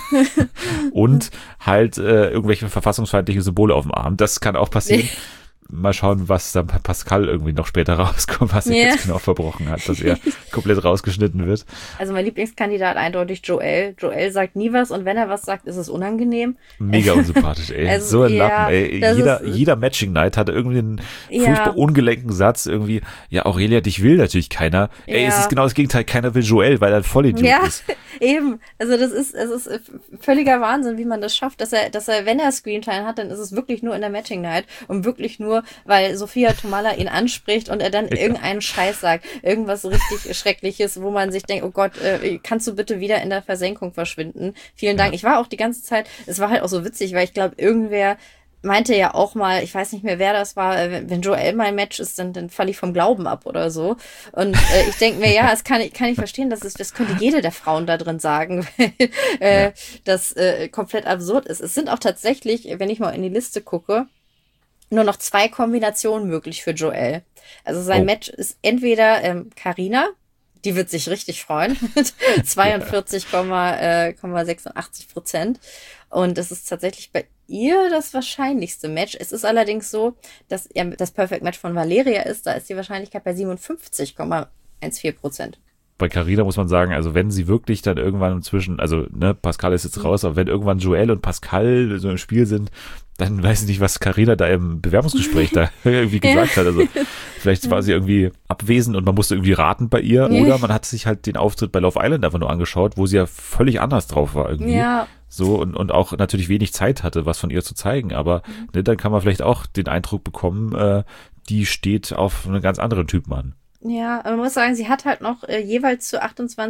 Und halt irgendwelche verfassungsfeindlichen Symbole auf dem Arm. Das kann auch passieren. mal schauen, was dann bei Pascal irgendwie noch später rauskommt, was er jetzt genau verbrochen hat, dass er komplett rausgeschnitten wird. Also mein Lieblingskandidat eindeutig Joel. Joel sagt nie was und wenn er was sagt, ist es unangenehm. Mega unsympathisch, ey. Also, so ein Lappen, ey. Jeder Matching Night hatte irgendwie einen furchtbar ungelenken Satz, irgendwie, ja, Aurelia, dich will natürlich keiner. Ey, es ist genau das Gegenteil, keiner will Joel, weil er ein Vollidiot ist. Eben. Also es ist völliger Wahnsinn, wie man das schafft, dass er, wenn er Screentime hat, dann ist es wirklich nur in der Matching Night und wirklich nur, weil Sophia Tomalla ihn anspricht und er dann irgendeinen Scheiß sagt, irgendwas richtig Schreckliches, wo man sich denkt, oh Gott, kannst du bitte wieder in der Versenkung verschwinden? Vielen Dank. Ich war auch die ganze Zeit, es war halt auch so witzig, weil ich glaube, irgendwer meinte ja auch mal, ich weiß nicht mehr, wer das war, wenn Joel mein Match ist, dann falle ich vom Glauben ab oder so. Und ich denke mir, ja, das kann ich verstehen, das könnte jede der Frauen da drin sagen, weil das komplett absurd ist. Es sind auch tatsächlich, wenn ich mal in die Liste gucke, nur noch 2 Kombinationen möglich für Joel. Also sein Match ist entweder Carina, die wird sich richtig freuen, mit 42,86%. Und es ist tatsächlich bei ihr das wahrscheinlichste Match. Es ist allerdings so, dass das Perfect Match von Valeria ist. Da ist die Wahrscheinlichkeit bei 57,14%. Bei Carina muss man sagen, also wenn sie wirklich dann irgendwann inzwischen, also ne, Pascal ist jetzt raus, aber wenn irgendwann Joel und Pascal so im Spiel sind, dann weiß ich nicht, was Carina da im Bewerbungsgespräch da irgendwie gesagt hat. Also vielleicht war sie irgendwie abwesend und man musste irgendwie raten bei ihr oder man hat sich halt den Auftritt bei Love Island einfach nur angeschaut, wo sie ja völlig anders drauf war irgendwie. Ja. So und auch natürlich wenig Zeit hatte, was von ihr zu zeigen, aber ne, dann kann man vielleicht auch den Eindruck bekommen, die steht auf einen ganz anderen Typen an. Ja, aber man muss sagen, sie hat halt noch jeweils zu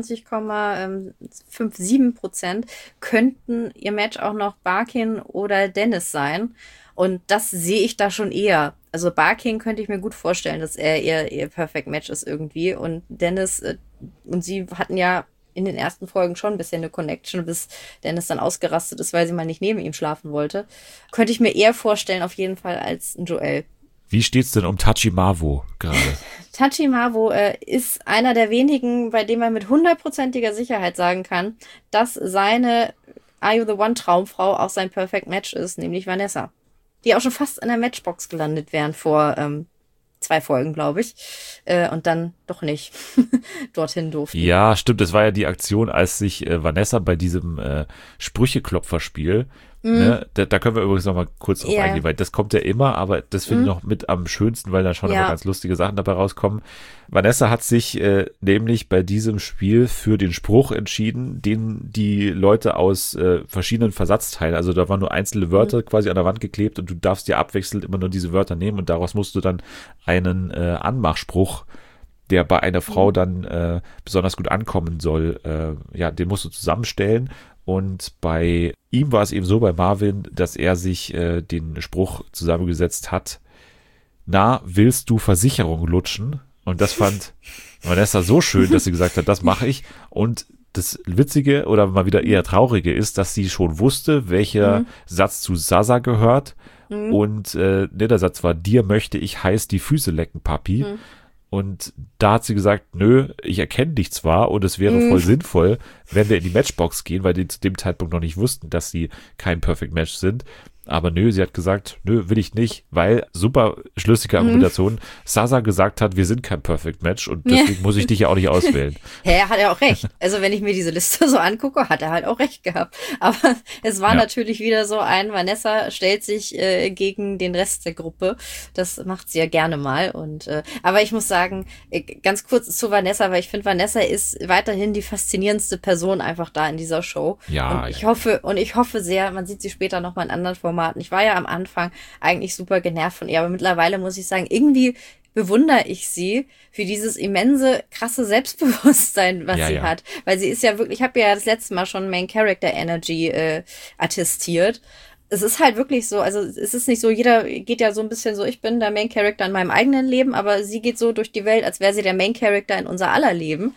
28,57% könnten ihr Match auch noch Barkin oder Dennis sein. Und das sehe ich da schon eher. Also Barkin könnte ich mir gut vorstellen, dass er ihr Perfect Match ist irgendwie. Und Dennis und sie hatten ja in den ersten Folgen schon ein bisschen eine Connection, bis Dennis dann ausgerastet ist, weil sie mal nicht neben ihm schlafen wollte. Könnte ich mir eher vorstellen, auf jeden Fall, als ein Joel. Wie steht's denn um Tachi Mavo gerade? Tachi Mavo ist einer der wenigen, bei dem man mit 100%iger Sicherheit sagen kann, dass seine Are You the One Traumfrau auch sein Perfect Match ist, nämlich Vanessa. Die auch schon fast in der Matchbox gelandet wären vor 2 Folgen, glaube ich. Und dann doch nicht dorthin durften. Ja, stimmt. Das war ja die Aktion, als sich Vanessa bei diesem Sprücheklopferspiel, ne, da können wir übrigens noch mal kurz drauf eingehen, weil das kommt ja immer, aber das finde ich noch mit am schönsten, weil da schon immer ganz lustige Sachen dabei rauskommen. Vanessa hat sich nämlich bei diesem Spiel für den Spruch entschieden, den die Leute aus verschiedenen Versatzteilen, also da waren nur einzelne Wörter quasi an der Wand geklebt und du darfst dir abwechselnd immer nur diese Wörter nehmen und daraus musst du dann einen Anmachspruch, der bei einer Frau dann besonders gut ankommen soll, den musst du zusammenstellen. Und bei ihm war es eben so, bei Marvin, dass er sich den Spruch zusammengesetzt hat, na, willst du Versicherung lutschen? Und das fand Vanessa so schön, dass sie gesagt hat, das mache ich. Und das Witzige oder mal wieder eher Traurige ist, dass sie schon wusste, welcher Satz zu Sasa gehört. Und der Satz war, dir möchte ich heiß die Füße lecken, Papi. Und da hat sie gesagt, nö, ich erkenne dich zwar und es wäre voll sinnvoll, wenn wir in die Matchbox gehen, weil die zu dem Zeitpunkt noch nicht wussten, dass sie kein Perfect Match sind. Aber nö, sie hat gesagt, nö, will ich nicht, weil, super schlüssige Argumentation, Sasa gesagt hat, wir sind kein Perfect Match und deswegen muss ich dich ja auch nicht auswählen. Hat er auch recht. Also wenn ich mir diese Liste so angucke, hat er halt auch recht gehabt. Aber es war natürlich wieder so ein, Vanessa stellt sich gegen den Rest der Gruppe. Das macht sie ja gerne mal. Und aber ich muss sagen, ganz kurz zu Vanessa, weil ich finde, Vanessa ist weiterhin die faszinierendste Person einfach da in dieser Show. Ja. Und ich hoffe sehr, man sieht sie später noch mal in anderen Formaten. Ich war ja am Anfang eigentlich super genervt von ihr, aber mittlerweile muss ich sagen, irgendwie bewundere ich sie für dieses immense, krasse Selbstbewusstsein, was sie hat. Weil sie ist ja wirklich, ich habe ja das letzte Mal schon Main Character Energy attestiert. Es ist halt wirklich so, also es ist nicht so, jeder geht ja so ein bisschen so, ich bin der Main Character in meinem eigenen Leben, aber sie geht so durch die Welt, als wäre sie der Main Character in unser aller Leben.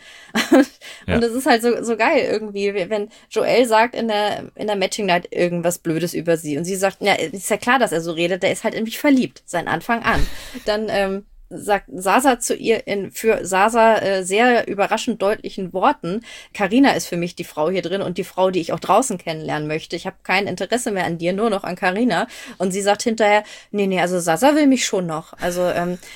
Und das ist halt so geil irgendwie, wenn Joel sagt in der Matching Night irgendwas Blödes über sie und sie sagt, ja, ist ja klar, dass er so redet, der ist halt in mich verliebt, seit Anfang an. Dann sagt Sasa zu ihr für Sasa sehr überraschend deutlichen Worten: Carina ist für mich die Frau hier drin und die Frau, die ich auch draußen kennenlernen möchte. Ich habe kein Interesse mehr an dir, nur noch an Carina. Und sie sagt hinterher: Nee, also Sasa will mich schon noch. Also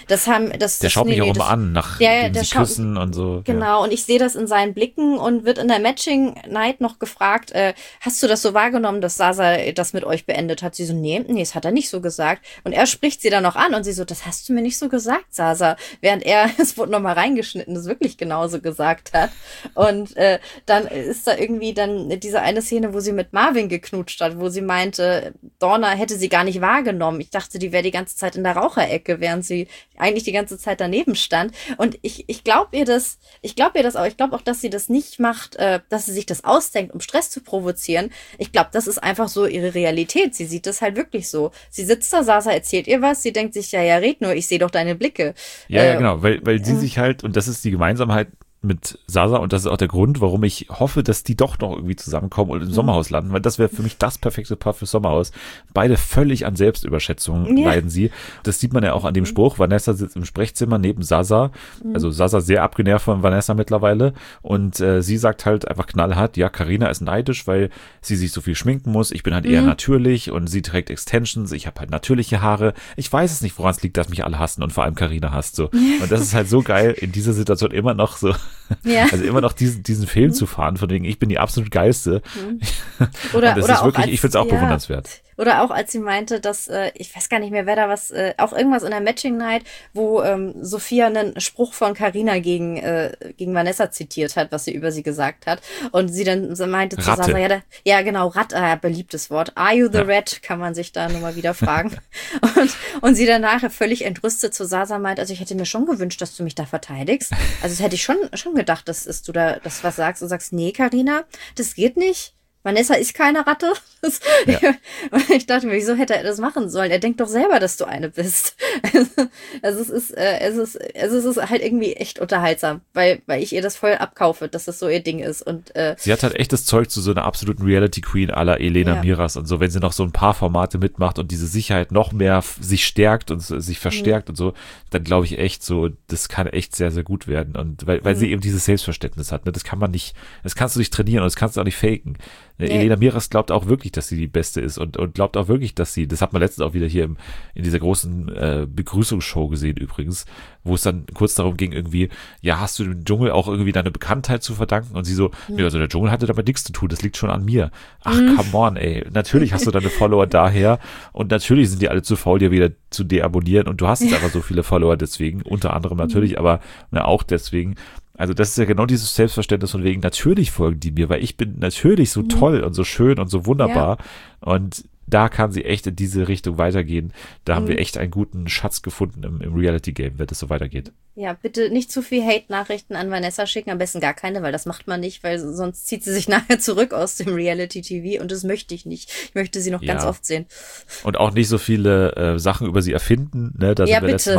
Der schaut mich auch immer an, nachdem sie küssen und so. Genau, ja. Und ich sehe das in seinen Blicken und wird in der Matching Night noch gefragt: Hast du das so wahrgenommen, dass Sasa das mit euch beendet hat? Sie so: Nee, das hat er nicht so gesagt. Und er spricht sie dann noch an und sie so: Das hast du mir nicht so gesagt, Sasa, während er, es wurde nochmal reingeschnitten, das wirklich genauso gesagt hat. Und dann ist da irgendwie dann diese eine Szene, wo sie mit Marvin geknutscht hat, wo sie meinte, Dorna hätte sie gar nicht wahrgenommen. Ich dachte, die wäre die ganze Zeit in der Raucherecke, während sie eigentlich die ganze Zeit daneben stand. Und ich glaube ihr das auch. Ich glaube auch, dass sie das nicht macht, dass sie sich das ausdenkt, um Stress zu provozieren. Ich glaube, das ist einfach so ihre Realität. Sie sieht das halt wirklich so. Sie sitzt da, Sasa erzählt ihr was, sie denkt sich, ja, red nur, ich sehe doch deine Blicke. Ja, genau, weil sie sich halt, und das ist die Gemeinsamkeit mit Sasa, und das ist auch der Grund, warum ich hoffe, dass die doch noch irgendwie zusammenkommen und im Sommerhaus landen, weil das wäre für mich das perfekte Paar für Sommerhaus. Beide völlig an Selbstüberschätzung leiden sie. Das sieht man ja auch an dem Spruch. Vanessa sitzt im Sprechzimmer neben Sasa, also Sasa sehr abgenervt von Vanessa mittlerweile, und sie sagt halt einfach knallhart, ja, Carina ist neidisch, weil sie sich so viel schminken muss. Ich bin halt eher natürlich und sie trägt Extensions, ich habe halt natürliche Haare. Ich weiß es nicht, woran es liegt, dass mich alle hassen und vor allem Carina hasst so. Und das ist halt so geil, in dieser Situation immer noch so. Ja. Also immer noch diesen Film zu fahren, von wegen, ich bin die absolut Geilste. Oder, das oder ist wirklich, ich finde es auch bewundernswert. Oder auch, als sie meinte, dass, ich weiß gar nicht mehr, wer da was, auch irgendwas in der Matching Night, wo Sophia einen Spruch von Carina gegen Vanessa zitiert hat, was sie über sie gesagt hat. Und sie dann meinte zu Sasa, ja genau, Rat, beliebtes Wort. Are you the rat? Kann man sich da nochmal wieder fragen. und sie dann nachher völlig entrüstet zu Sasa meint, also ich hätte mir schon gewünscht, dass du mich da verteidigst. Also das hätte ich schon gedacht, dass du da das was sagst und sagst, nee, Carina, das geht nicht. Vanessa ist keine Ratte. Und ich dachte mir, wieso hätte er das machen sollen? Er denkt doch selber, dass du eine bist. Also es ist halt irgendwie echt unterhaltsam, weil ich ihr das voll abkaufe, dass das so ihr Ding ist. Und sie hat halt echt das Zeug zu so einer absoluten Reality Queen à la Elena Miras und so, wenn sie noch so ein paar Formate mitmacht und diese Sicherheit noch mehr sich stärkt und sich verstärkt und so, dann glaube ich echt so, das kann echt sehr, sehr gut werden. Und weil sie eben dieses Selbstverständnis hat, ne? Das kannst du nicht trainieren und das kannst du auch nicht faken. Elena Miras glaubt auch wirklich, dass sie die Beste ist und glaubt auch wirklich, dass sie, das hat man letztens auch wieder hier in dieser großen Begrüßungsshow gesehen übrigens, wo es dann kurz darum ging irgendwie, ja, hast du dem Dschungel auch irgendwie deine Bekanntheit zu verdanken? Und sie so, nee, also der Dschungel hatte damit nichts zu tun, das liegt schon an mir. Ach, come on, ey, natürlich hast du deine Follower daher und natürlich sind die alle zu faul, dir wieder zu deabonnieren und du hast jetzt einfach so viele Follower deswegen, unter anderem natürlich, aber auch deswegen. Also das ist ja genau dieses Selbstverständnis von wegen, natürlich folgen die mir, weil ich bin natürlich so toll und so schön und so wunderbar. Und da kann sie echt in diese Richtung weitergehen. Da haben wir echt einen guten Schatz gefunden im Reality-Game, wenn das so weitergeht. Ja, bitte nicht zu viel Hate-Nachrichten an Vanessa schicken, am besten gar keine, weil das macht man nicht, weil sonst zieht sie sich nachher zurück aus dem Reality-TV und das möchte ich nicht. Ich möchte sie noch ganz oft sehen. Und auch nicht so viele Sachen über sie erfinden, ne? Da sind wir letztes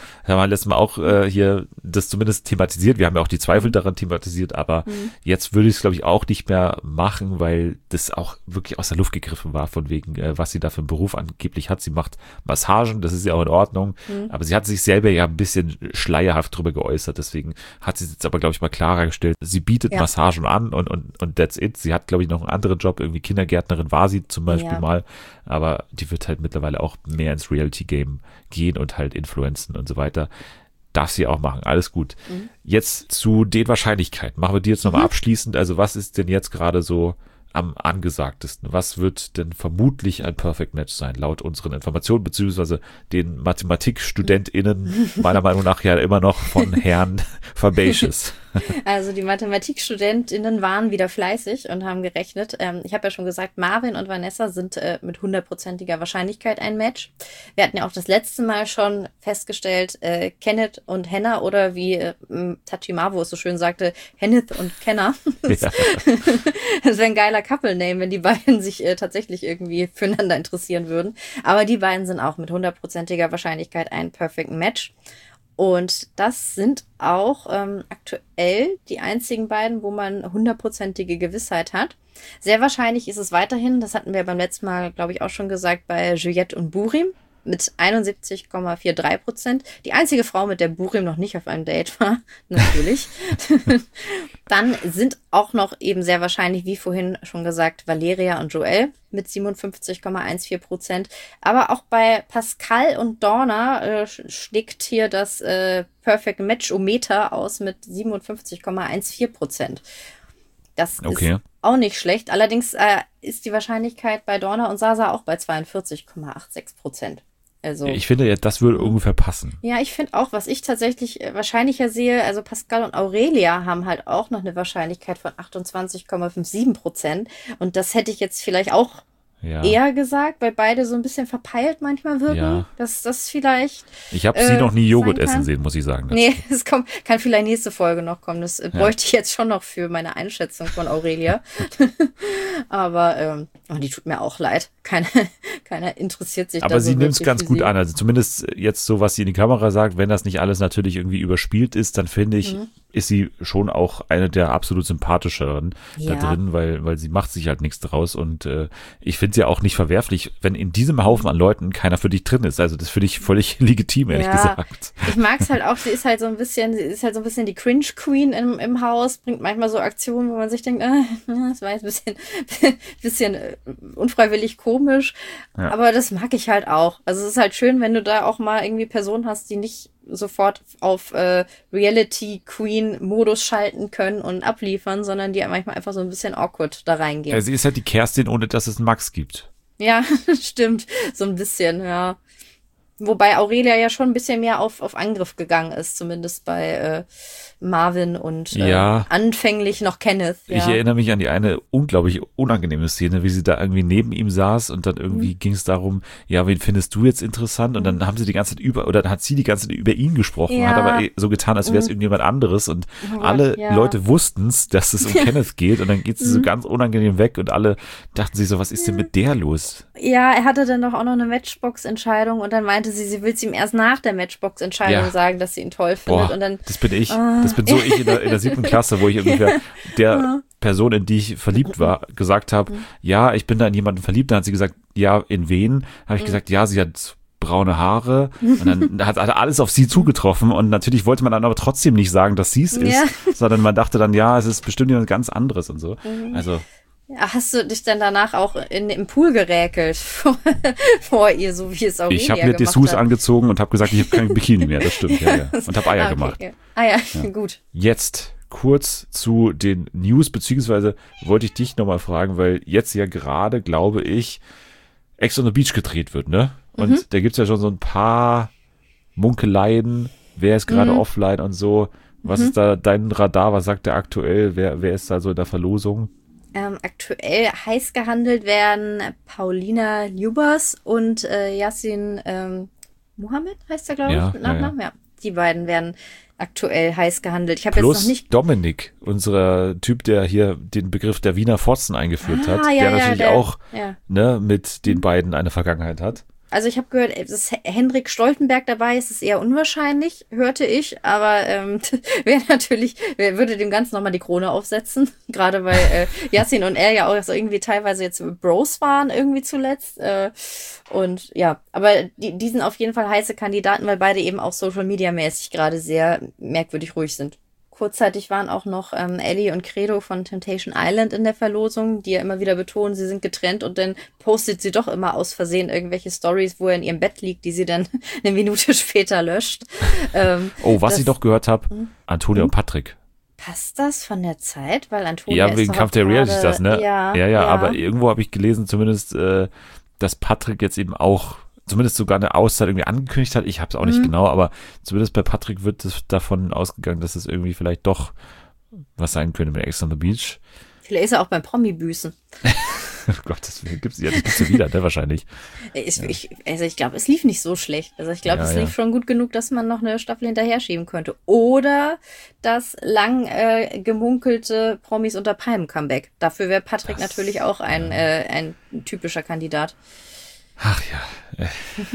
Mal auch hier das zumindest thematisiert. Wir haben ja auch die Zweifel daran thematisiert, aber jetzt würde ich es, glaube ich, auch nicht mehr machen, weil das auch wirklich aus der Luft gegriffen war, von wegen, was sie da für einen Beruf angeblich hat. Sie macht Massagen, das ist ja auch in Ordnung, aber sie hat sich selber ja ein bisschen schleierhaft drüber geäußert, deswegen hat sie jetzt aber, glaube ich, mal klarer gestellt, sie bietet Massagen an und that's it. Sie hat, glaube ich, noch einen anderen Job, irgendwie Kindergärtnerin war sie zum Beispiel mal, aber die wird halt mittlerweile auch mehr ins Reality-Game gehen und halt influenzen und so weiter. Darf sie auch machen, alles gut. Jetzt zu den Wahrscheinlichkeiten. Machen wir die jetzt nochmal abschließend. Also was ist denn jetzt gerade so am angesagtesten? Was wird denn vermutlich ein Perfect Match sein, laut unseren Informationen, beziehungsweise den MathematikstudentInnen, meiner Meinung nach ja immer noch von Herrn Fabacious. Also die MathematikstudentInnen waren wieder fleißig und haben gerechnet. Ich habe ja schon gesagt, Marvin und Vanessa sind mit 100%iger Wahrscheinlichkeit ein Match. Wir hatten ja auch das letzte Mal schon festgestellt, Kenneth und Henna oder wie Tachimavo es so schön sagte, Henneth und Kenna. Das wäre ein geiler Couple-Name, wenn die beiden sich tatsächlich irgendwie füreinander interessieren würden. Aber die beiden sind auch mit 100%iger Wahrscheinlichkeit ein Perfect Match. Und das sind auch aktuell die einzigen beiden, wo man 100%ige Gewissheit hat. Sehr wahrscheinlich ist es weiterhin, das hatten wir beim letzten Mal, glaube ich, auch schon gesagt, bei Juliette und Burim. mit 71,43%. Die einzige Frau, mit der Burim noch nicht auf einem Date war, natürlich. Dann sind auch noch eben sehr wahrscheinlich, wie vorhin schon gesagt, Valeria und Joel mit 57,14%. Aber auch bei Pascal und Dorna schlägt hier das Perfect Match-O-Meter aus mit 57,14%. Das ist auch nicht schlecht. Allerdings ist die Wahrscheinlichkeit bei Dorna und Sasa auch bei 42,86%. Also, ich finde ja, das würde ungefähr passen. Ja, ich finde auch, was ich tatsächlich wahrscheinlicher sehe, also Pascal und Aurelia haben halt auch noch eine Wahrscheinlichkeit von 28,57%. Und das hätte ich jetzt vielleicht auch eher gesagt, weil beide so ein bisschen verpeilt manchmal wirken, dass das vielleicht ich habe sie noch nie Joghurt essen sehen, muss ich sagen. Nee, es kann vielleicht nächste Folge noch kommen. Das bräuchte ich jetzt schon noch für meine Einschätzung von Aurelia. Aber die tut mir auch leid. Keiner interessiert sich aber da so sie nimmt es ganz gut an. Also zumindest jetzt so, was sie in die Kamera sagt, wenn das nicht alles natürlich irgendwie überspielt ist, dann finde ich, ist sie schon auch eine der absolut sympathischeren da drin, weil sie macht sich halt nichts draus und ich finde es ja auch nicht verwerflich, wenn in diesem Haufen an Leuten keiner für dich drin ist. Also das finde ich völlig legitim, ehrlich gesagt. Ich mag es halt auch, sie ist halt so ein bisschen die Cringe-Queen im Haus, bringt manchmal so Aktionen, wo man sich denkt, das war jetzt ein bisschen unfreiwillig komisch, aber das mag ich halt auch. Also es ist halt schön, wenn du da auch mal irgendwie Personen hast, die nicht sofort auf Reality-Queen-Modus schalten können und abliefern, sondern die manchmal einfach so ein bisschen awkward da reingehen. Ja, sie ist halt die Kerstin, ohne dass es einen Max gibt. Ja, stimmt. So ein bisschen, ja. Wobei Aurelia ja schon ein bisschen mehr auf Angriff gegangen ist, zumindest bei Marvin und anfänglich noch Kenneth. Ja. Ich erinnere mich an die eine unglaublich unangenehme Szene, wie sie da irgendwie neben ihm saß und dann irgendwie ging es darum, ja, wen findest du jetzt interessant? Und dann haben sie die ganze Zeit hat sie die ganze Zeit über ihn gesprochen, hat aber so getan, als wäre es irgendjemand anderes und alle Leute wussten es, dass es um Kenneth geht und dann geht sie so ganz unangenehm weg und alle dachten sich so, was ist denn mit der los? Ja, er hatte dann doch auch noch eine Matchbox-Entscheidung und dann meinte sie will es ihm erst nach der Matchbox-Entscheidung sagen, dass sie ihn toll findet. Und dann, das bin ich. Das bin so ich in der 7. Klasse, wo ich ungefähr der Person, in die ich verliebt war, gesagt habe, ja, ich bin da in jemanden verliebt. Dann hat sie gesagt, ja, in wen? Habe ich gesagt, ja, sie hat braune Haare. Und dann hat alles auf sie zugetroffen. Und natürlich wollte man dann aber trotzdem nicht sagen, dass sie es ist, sondern man dachte dann, ja, es ist bestimmt jemand ganz anderes und so. Also hast du dich dann danach auch im Pool geräkelt vor ihr, so wie es Aurelia Ich habe mir Dessous angezogen und habe gesagt, ich habe kein Bikini mehr, das stimmt, ja. Und habe Eier gemacht. Gut. Jetzt kurz zu den News, beziehungsweise wollte ich dich nochmal fragen, weil jetzt ja gerade, glaube ich, Ex on the Beach gedreht wird, ne? Und da gibt's ja schon so ein paar Munkeleien, wer ist gerade offline und so. Was ist da dein Radar, was sagt der aktuell, wer ist da so in der Verlosung? Aktuell heiß gehandelt werden Paulina Ljubers und Yasin Mohammed heißt er, glaube ich, mit Nachnamen. Ja. Die beiden werden aktuell heiß gehandelt. Ich habe jetzt noch nicht. Dominik, unser Typ, der hier den Begriff der Wiener Fotzen eingeführt hat, der natürlich auch mit den beiden eine Vergangenheit hat. Also ich habe gehört, dass Hendrik Stoltenberg dabei ist, ist eher unwahrscheinlich, hörte ich, aber würde dem Ganzen nochmal die Krone aufsetzen, gerade weil Yasin und er ja auch so irgendwie teilweise jetzt Bros waren irgendwie zuletzt und ja, aber die sind auf jeden Fall heiße Kandidaten, weil beide eben auch Social-Media-mäßig gerade sehr merkwürdig ruhig sind. Kurzzeitig waren auch noch Ellie und Credo von Temptation Island in der Verlosung, die ja immer wieder betonen, sie sind getrennt und dann postet sie doch immer aus Versehen irgendwelche Stories, wo er in ihrem Bett liegt, die sie dann eine Minute später löscht. Was ich doch gehört habe, Antonia und Patrick. Passt das von der Zeit? Weil Antonia wegen Kampf der Reality das, ne? Ja, aber irgendwo habe ich gelesen, zumindest, dass Patrick jetzt eben auch zumindest sogar eine Auszeit irgendwie angekündigt hat. Ich habe es auch nicht genau, aber zumindest bei Patrick wird es davon ausgegangen, dass es irgendwie vielleicht doch was sein könnte mit Ex on the Beach. Vielleicht ist er auch beim Promi-Büßen. Oh Gott, das gibt's ja wieder, ne, wahrscheinlich. Ich glaube, es lief nicht so schlecht. Also ich glaube, es lief schon gut genug, dass man noch eine Staffel hinterher schieben könnte. Oder das lang gemunkelte Promis unter Palmen-Comeback. Dafür wäre Patrick natürlich auch ein typischer Kandidat. Ach ja.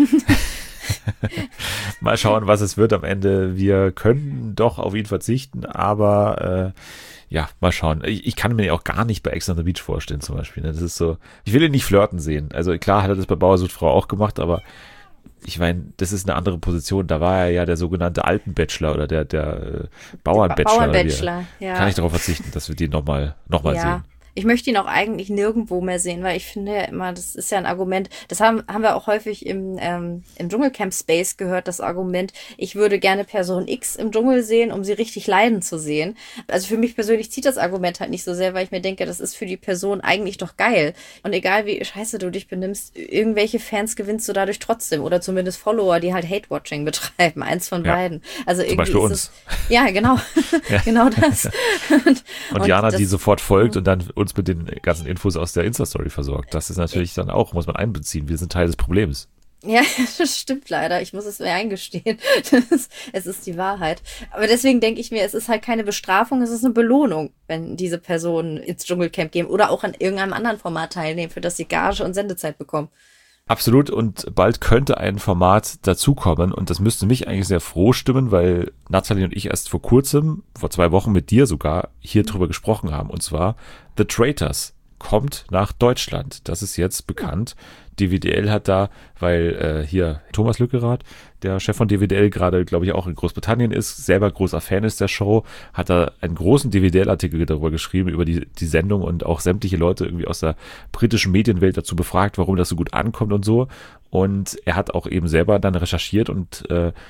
Mal schauen, was es wird am Ende. Wir können doch auf ihn verzichten, aber mal schauen. Ich kann mir auch gar nicht bei Ex on the Beach vorstellen zum Beispiel. Das ist so, ich will ihn nicht flirten sehen. Also klar hat er das bei Bauer sucht Frau auch gemacht, aber Ich meine, das ist eine andere Position. Da war er ja der sogenannte Alpenbachelor oder der Bauernbachelor. Bauernbachelor, ja. Kann ich darauf verzichten, dass wir den nochmal sehen. Ich möchte ihn auch eigentlich nirgendwo mehr sehen, weil ich finde ja immer, das ist ja ein Argument, das haben wir auch häufig im Dschungelcamp Space gehört, das Argument, ich würde gerne Person X im Dschungel sehen, um sie richtig leiden zu sehen. Also für mich persönlich zieht das Argument halt nicht so sehr, weil ich mir denke, das ist für die Person eigentlich doch geil. Und egal wie scheiße du dich benimmst, irgendwelche Fans gewinnst du dadurch trotzdem oder zumindest Follower, die halt Hate-Watching betreiben, eins von beiden. Also irgendwie zum Beispiel ist uns. Ja, genau. Genau das. Und Jana, die sofort folgt und dann uns mit den ganzen Infos aus der Insta-Story versorgt. Das ist natürlich dann auch, muss man einbeziehen. Wir sind Teil des Problems. Ja, das stimmt leider. Ich muss es mir eingestehen. Es ist die Wahrheit. Aber deswegen denke ich mir, es ist halt keine Bestrafung, es ist eine Belohnung, wenn diese Personen ins Dschungelcamp gehen oder auch an irgendeinem anderen Format teilnehmen, für das sie Gage und Sendezeit bekommen. Absolut, und bald könnte ein Format dazukommen und das müsste mich eigentlich sehr froh stimmen, weil Nathalie und ich erst vor kurzem, vor 2 Wochen mit dir sogar, hier drüber gesprochen haben, und zwar The Traitors kommt nach Deutschland. Das ist jetzt bekannt. DWDL hat da, weil hier Thomas Lückerath, der Chef von DWDL, gerade, glaube ich, auch in Großbritannien ist, selber großer Fan ist der Show, hat da einen großen DWDL-Artikel darüber geschrieben, über die Sendung und auch sämtliche Leute irgendwie aus der britischen Medienwelt dazu befragt, warum das so gut ankommt und so. Und er hat auch eben selber dann recherchiert und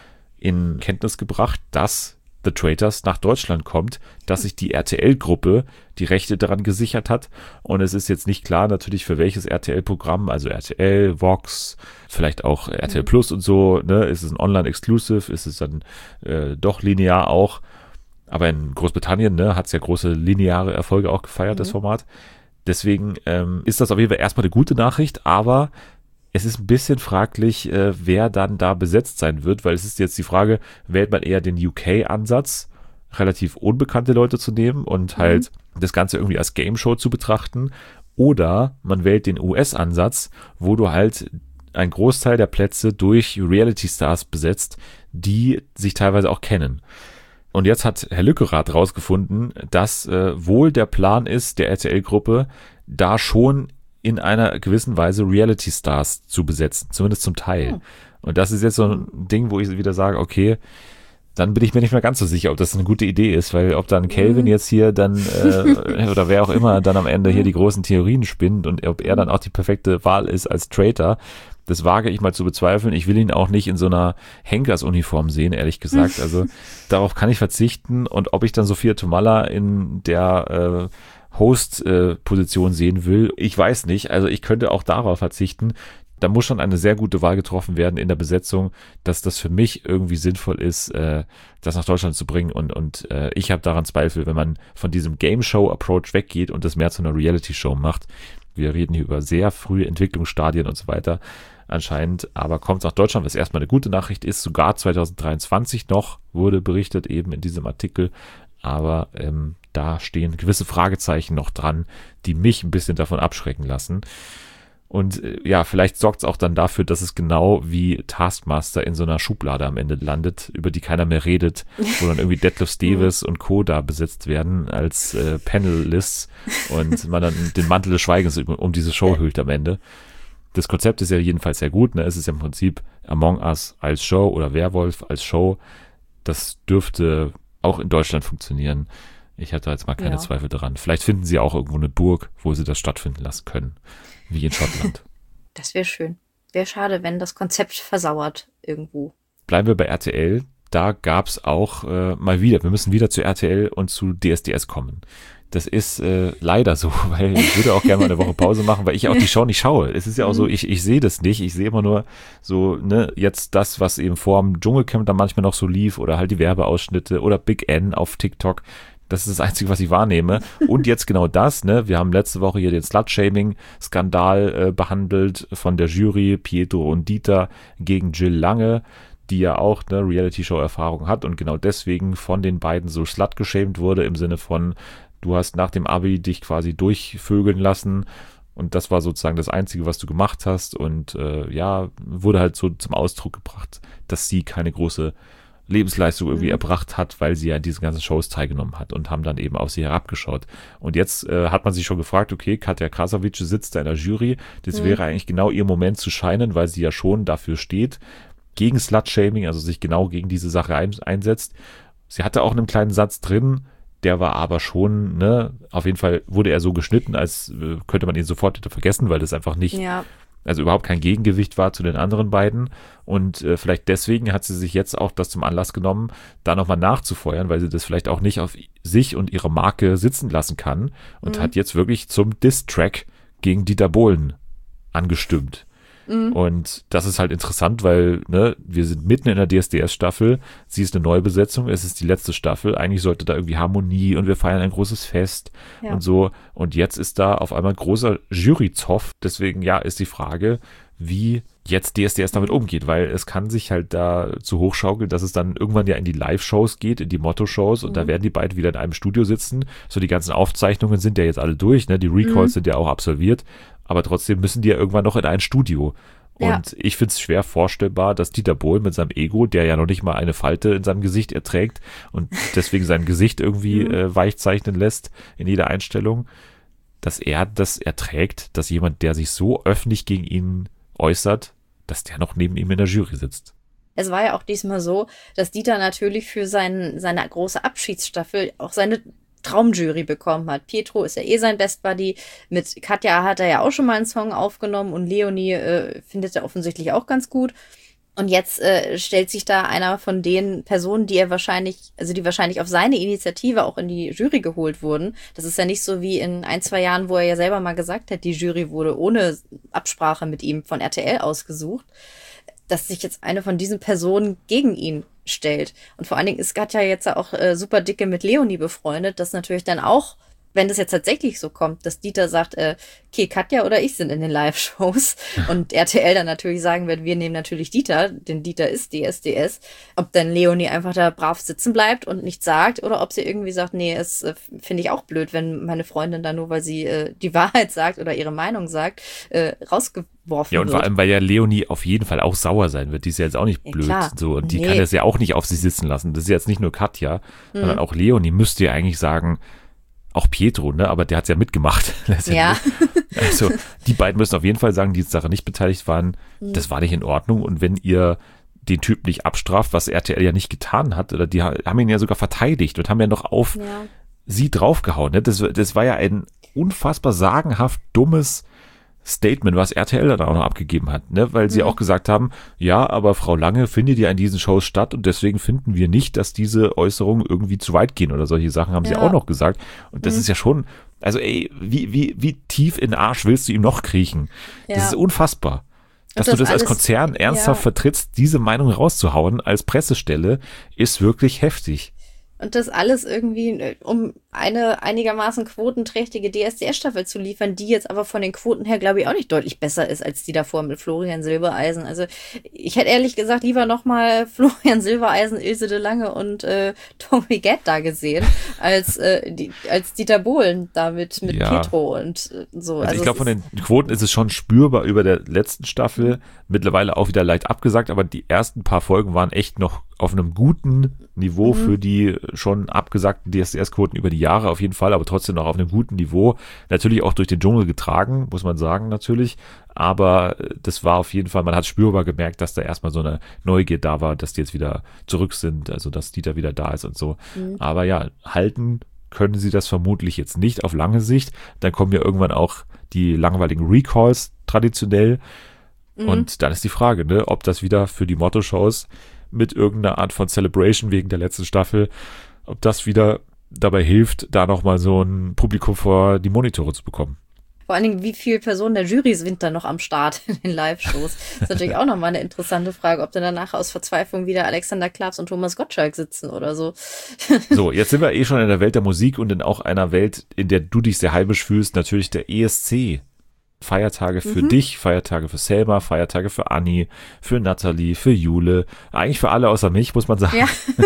in Kenntnis gebracht, dass The Traitors nach Deutschland kommt, dass sich die RTL-Gruppe die Rechte daran gesichert hat. Und es ist jetzt nicht klar natürlich für welches RTL-Programm, also RTL, Vox, vielleicht auch RTL Plus und so, ne? Ist es ein Online-Exclusive, ist es dann doch linear auch. Aber in Großbritannien, ne, hat es ja große lineare Erfolge auch gefeiert, das Format. Deswegen ist das auf jeden Fall erstmal eine gute Nachricht, aber es ist ein bisschen fraglich, wer dann da besetzt sein wird, weil es ist jetzt die Frage, wählt man eher den UK-Ansatz, relativ unbekannte Leute zu nehmen und halt das Ganze irgendwie als Game-Show zu betrachten, oder man wählt den US-Ansatz, wo du halt einen Großteil der Plätze durch Reality-Stars besetzt, die sich teilweise auch kennen. Und jetzt hat Herr Lückerath rausgefunden, dass wohl der Plan ist, der RTL-Gruppe, da schon in einer gewissen Weise Reality-Stars zu besetzen, zumindest zum Teil. Und das ist jetzt so ein Ding, wo ich wieder sage, okay, dann bin ich mir nicht mehr ganz so sicher, ob das eine gute Idee ist, weil ob dann Kelvin jetzt hier dann oder wer auch immer dann am Ende hier die großen Theorien spinnt und ob er dann auch die perfekte Wahl ist als Traitor, das wage ich mal zu bezweifeln. Ich will ihn auch nicht in so einer Henkersuniform sehen, ehrlich gesagt. Also darauf kann ich verzichten. Und ob ich dann Sophia Tomalla in der Host-Position sehen will, ich weiß nicht. Also ich könnte auch darauf verzichten. Da muss schon eine sehr gute Wahl getroffen werden in der Besetzung, dass das für mich irgendwie sinnvoll ist, das nach Deutschland zu bringen. Und ich habe daran Zweifel, wenn man von diesem Game-Show-Approach weggeht und das mehr zu einer Reality-Show macht. Wir reden hier über sehr frühe Entwicklungsstadien und so weiter anscheinend. Aber kommt es nach Deutschland, was erstmal eine gute Nachricht ist. Sogar 2023 noch, wurde berichtet eben in diesem Artikel. Aber da stehen gewisse Fragezeichen noch dran, die mich ein bisschen davon abschrecken lassen. Und ja, vielleicht sorgt es auch dann dafür, dass es genau wie Taskmaster in so einer Schublade am Ende landet, über die keiner mehr redet, wo dann irgendwie Detlef Steves und Co. da besetzt werden als Panelists und man dann den Mantel des Schweigens um diese Show hüllt am Ende. Das Konzept ist ja jedenfalls sehr gut, ne? Es ist ja im Prinzip Among Us als Show oder Werwolf als Show. Das dürfte auch in Deutschland funktionieren. Ich hatte jetzt mal keine Zweifel daran. Vielleicht finden sie auch irgendwo eine Burg, wo sie das stattfinden lassen können. Wie in Schottland. Das wäre schön. Wäre schade, wenn das Konzept versauert irgendwo. Bleiben wir bei RTL. Da gab es auch mal wieder, wir müssen wieder zu RTL und zu DSDS kommen. Das ist leider so, weil ich würde auch gerne mal eine Woche Pause machen, weil ich auch die Show nicht schaue. Es ist ja auch so, ich sehe das nicht. Ich sehe immer nur so, ne, jetzt das, was eben vor dem Dschungelcamp dann manchmal noch so lief oder halt die Werbeausschnitte oder Big N auf TikTok. Das ist das Einzige, was ich wahrnehme. Und jetzt genau das, ne? Wir haben letzte Woche hier den Slut-Shaming-Skandal behandelt von der Jury, Pietro und Dieter gegen Jill Lange, die ja auch eine Reality-Show-Erfahrung hat und genau deswegen von den beiden so slut-geshamed wurde, im Sinne von, du hast nach dem Abi dich quasi durchvögeln lassen und das war sozusagen das Einzige, was du gemacht hast und ja, wurde halt so zum Ausdruck gebracht, dass sie keine große Lebensleistung irgendwie erbracht hat, weil sie ja in diesen ganzen Shows teilgenommen hat und haben dann eben auf sie herabgeschaut. Und jetzt hat man sich schon gefragt, okay, Katja Krasavice sitzt da in der Jury, das wäre eigentlich genau ihr Moment zu scheinen, weil sie ja schon dafür steht, gegen Slut-Shaming, also sich genau gegen diese Sache einsetzt. Sie hatte auch einen kleinen Satz drin, der war aber schon, ne, auf jeden Fall wurde er so geschnitten, als könnte man ihn sofort wieder vergessen, weil das einfach nicht, also überhaupt kein Gegengewicht war zu den anderen beiden. Und vielleicht deswegen hat sie sich jetzt auch das zum Anlass genommen, da nochmal nachzufeuern, weil sie das vielleicht auch nicht auf sich und ihre Marke sitzen lassen kann und hat jetzt wirklich zum Diss-Track gegen Dieter Bohlen angestimmt. Und das ist halt interessant, weil ne, wir sind mitten in der DSDS-Staffel, sie ist eine Neubesetzung, es ist die letzte Staffel, eigentlich sollte da irgendwie Harmonie und wir feiern ein großes Fest und so. Und jetzt ist da auf einmal großer Juryzoff, deswegen ja, ist die Frage, wie jetzt DSDS damit umgeht, weil es kann sich halt da zu hochschaukeln, dass es dann irgendwann ja in die Live-Shows geht, in die Motto-Shows und da werden die beiden wieder in einem Studio sitzen. So die ganzen Aufzeichnungen sind ja jetzt alle durch, ne? Die Recalls sind ja auch absolviert, aber trotzdem müssen die ja irgendwann noch in ein Studio. Und ich finde es schwer vorstellbar, dass Dieter Bohlen mit seinem Ego, der ja noch nicht mal eine Falte in seinem Gesicht erträgt und deswegen sein Gesicht irgendwie weich zeichnen lässt in jeder Einstellung, dass er das erträgt, dass jemand, der sich so öffentlich gegen ihn äußert, dass der noch neben ihm in der Jury sitzt. Es war ja auch diesmal so, dass Dieter natürlich für seine große Abschiedsstaffel auch seine Traumjury bekommen hat. Pietro ist ja eh sein Best Buddy. Mit Katja hat er ja auch schon mal einen Song aufgenommen und Leonie findet er offensichtlich auch ganz gut. Und jetzt stellt sich da einer von den Personen, die wahrscheinlich auf seine Initiative auch in die Jury geholt wurden. Das ist ja nicht so wie in 1-2 Jahren, wo er ja selber mal gesagt hat, die Jury wurde ohne Absprache mit ihm von RTL ausgesucht, dass sich jetzt eine von diesen Personen gegen ihn stellt. Und vor allen Dingen ist Katja jetzt auch super dicke mit Leonie befreundet, das natürlich dann auch, wenn das jetzt tatsächlich so kommt, dass Dieter sagt, okay, Katja oder ich sind in den Live-Shows und RTL dann natürlich sagen wird, wir nehmen natürlich Dieter, denn Dieter ist DSDS, ob dann Leonie einfach da brav sitzen bleibt und nichts sagt oder ob sie irgendwie sagt, nee, es finde ich auch blöd, wenn meine Freundin da nur, weil sie die Wahrheit sagt oder ihre Meinung sagt, rausgeworfen wird. Ja, und vor allem, weil ja Leonie auf jeden Fall auch sauer sein wird, die ist ja jetzt auch nicht blöd, so, und die kann das ja auch nicht auf sich sitzen lassen, das ist jetzt nicht nur Katja, sondern auch Leonie müsste ja eigentlich sagen, auch Pietro, ne, aber der hat's ja mitgemacht. Ja. Also, die beiden müssen auf jeden Fall sagen, die jetzt daran nicht beteiligt waren, das war nicht in Ordnung. Und wenn ihr den Typ nicht abstraft, was RTL ja nicht getan hat, oder die haben ihn ja sogar verteidigt und haben ja noch auf sie draufgehauen, ne, das war ja ein unfassbar sagenhaft dummes Statement, was RTL dann auch noch abgegeben hat, ne, weil sie auch gesagt haben, ja, aber Frau Lange findet ja in diesen Shows statt und deswegen finden wir nicht, dass diese Äußerungen irgendwie zu weit gehen oder solche Sachen haben sie auch noch gesagt und das ist ja schon, also ey, wie tief in den Arsch willst du ihm noch kriechen? Das ist unfassbar. Dass du das als Konzern ernsthaft vertrittst, diese Meinung rauszuhauen als Pressestelle, ist wirklich heftig. Und das alles irgendwie, um eine einigermaßen quotenträchtige DSDS-Staffel zu liefern, die jetzt aber von den Quoten her, glaube ich, auch nicht deutlich besser ist als die davor mit Florian Silbereisen. Also ich hätte ehrlich gesagt lieber nochmal Florian Silbereisen, Ilse de Lange und Tommy Gett da gesehen, als Dieter Bohlen da mit Pietro und so. Also ich glaube, von den Quoten ist es schon spürbar über der letzten Staffel, mittlerweile auch wieder leicht abgesagt, aber die ersten paar Folgen waren echt noch auf einem guten Niveau für die schon abgesagten DSDS-Quoten über die Jahre auf jeden Fall, aber trotzdem noch auf einem guten Niveau. Natürlich auch durch den Dschungel getragen, muss man sagen natürlich, aber das war auf jeden Fall, man hat spürbar gemerkt, dass da erstmal so eine Neugier da war, dass die jetzt wieder zurück sind, also dass Dieter wieder da ist und so. Aber ja, halten können sie das vermutlich jetzt nicht auf lange Sicht. Dann kommen ja irgendwann auch die langweiligen Recalls traditionell und dann ist die Frage, ne, ob das wieder für die Motto-Shows mit irgendeiner Art von Celebration wegen der letzten Staffel, ob das wieder dabei hilft, da nochmal so ein Publikum vor die Monitore zu bekommen. Vor allen Dingen, wie viele Personen der Jury sind da noch am Start in den Live-Shows? Das ist natürlich auch nochmal eine interessante Frage, ob dann danach aus Verzweiflung wieder Alexander Klavs und Thomas Gottschalk sitzen oder so. So, jetzt sind wir eh schon in der Welt der Musik und in auch einer Welt, in der du dich sehr heimisch fühlst, natürlich der ESC. Feiertage für dich, Feiertage für Selma, Feiertage für Anni, für Nathalie, für Jule, eigentlich für alle außer mich, muss man sagen. Ja,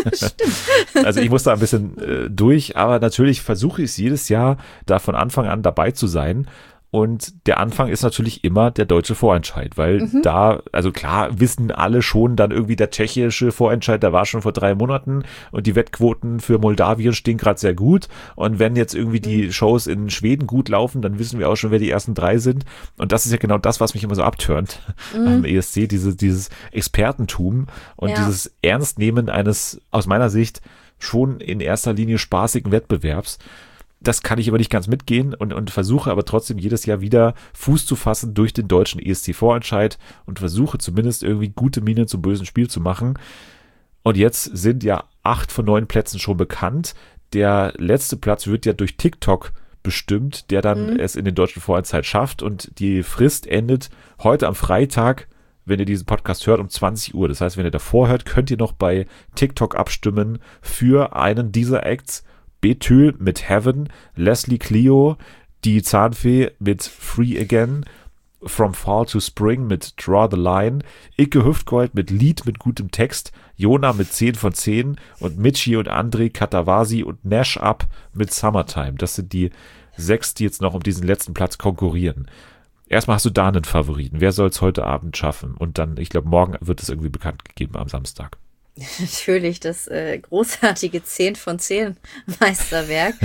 stimmt. Also ich muss da ein bisschen durch, aber natürlich versuche ich es jedes Jahr, da von Anfang an dabei zu sein Und der Anfang ist natürlich immer der deutsche Vorentscheid, weil da, also klar, wissen alle schon dann irgendwie der tschechische Vorentscheid, der war schon vor 3 Monaten und die Wettquoten für Moldawien stehen gerade sehr gut. Und wenn jetzt irgendwie die Shows in Schweden gut laufen, dann wissen wir auch schon, wer die ersten 3 sind. Und das ist ja genau das, was mich immer so abturnt am ESC, dieses Expertentum und dieses Ernstnehmen eines, aus meiner Sicht, schon in erster Linie spaßigen Wettbewerbs. Das kann ich aber nicht ganz mitgehen und versuche aber trotzdem jedes Jahr wieder Fuß zu fassen durch den deutschen ESC-Vorentscheid und versuche zumindest irgendwie gute Miene zum bösen Spiel zu machen. Und jetzt sind ja 8 von 9 Plätzen schon bekannt. Der letzte Platz wird ja durch TikTok bestimmt, der dann es in den deutschen Vorentscheid schafft. Und die Frist endet heute am Freitag, wenn ihr diesen Podcast hört, um 20 Uhr. Das heißt, wenn ihr davor hört, könnt ihr noch bei TikTok abstimmen für einen dieser Acts. Betül mit Heaven, Leslie Clio, die Zahnfee mit Free Again, From Fall to Spring mit Draw the Line, Icke Hüftgold mit Lied mit gutem Text, Jona mit 10 von 10 und Michi und André Katawasi und Nash Up mit Summertime. Das sind die 6, die jetzt noch um diesen letzten Platz konkurrieren. Erstmal hast du da einen Favoriten. Wer soll es heute Abend schaffen? Und dann, ich glaube, morgen wird es irgendwie bekannt gegeben am Samstag. Natürlich das großartige 10 von 10 Meisterwerk.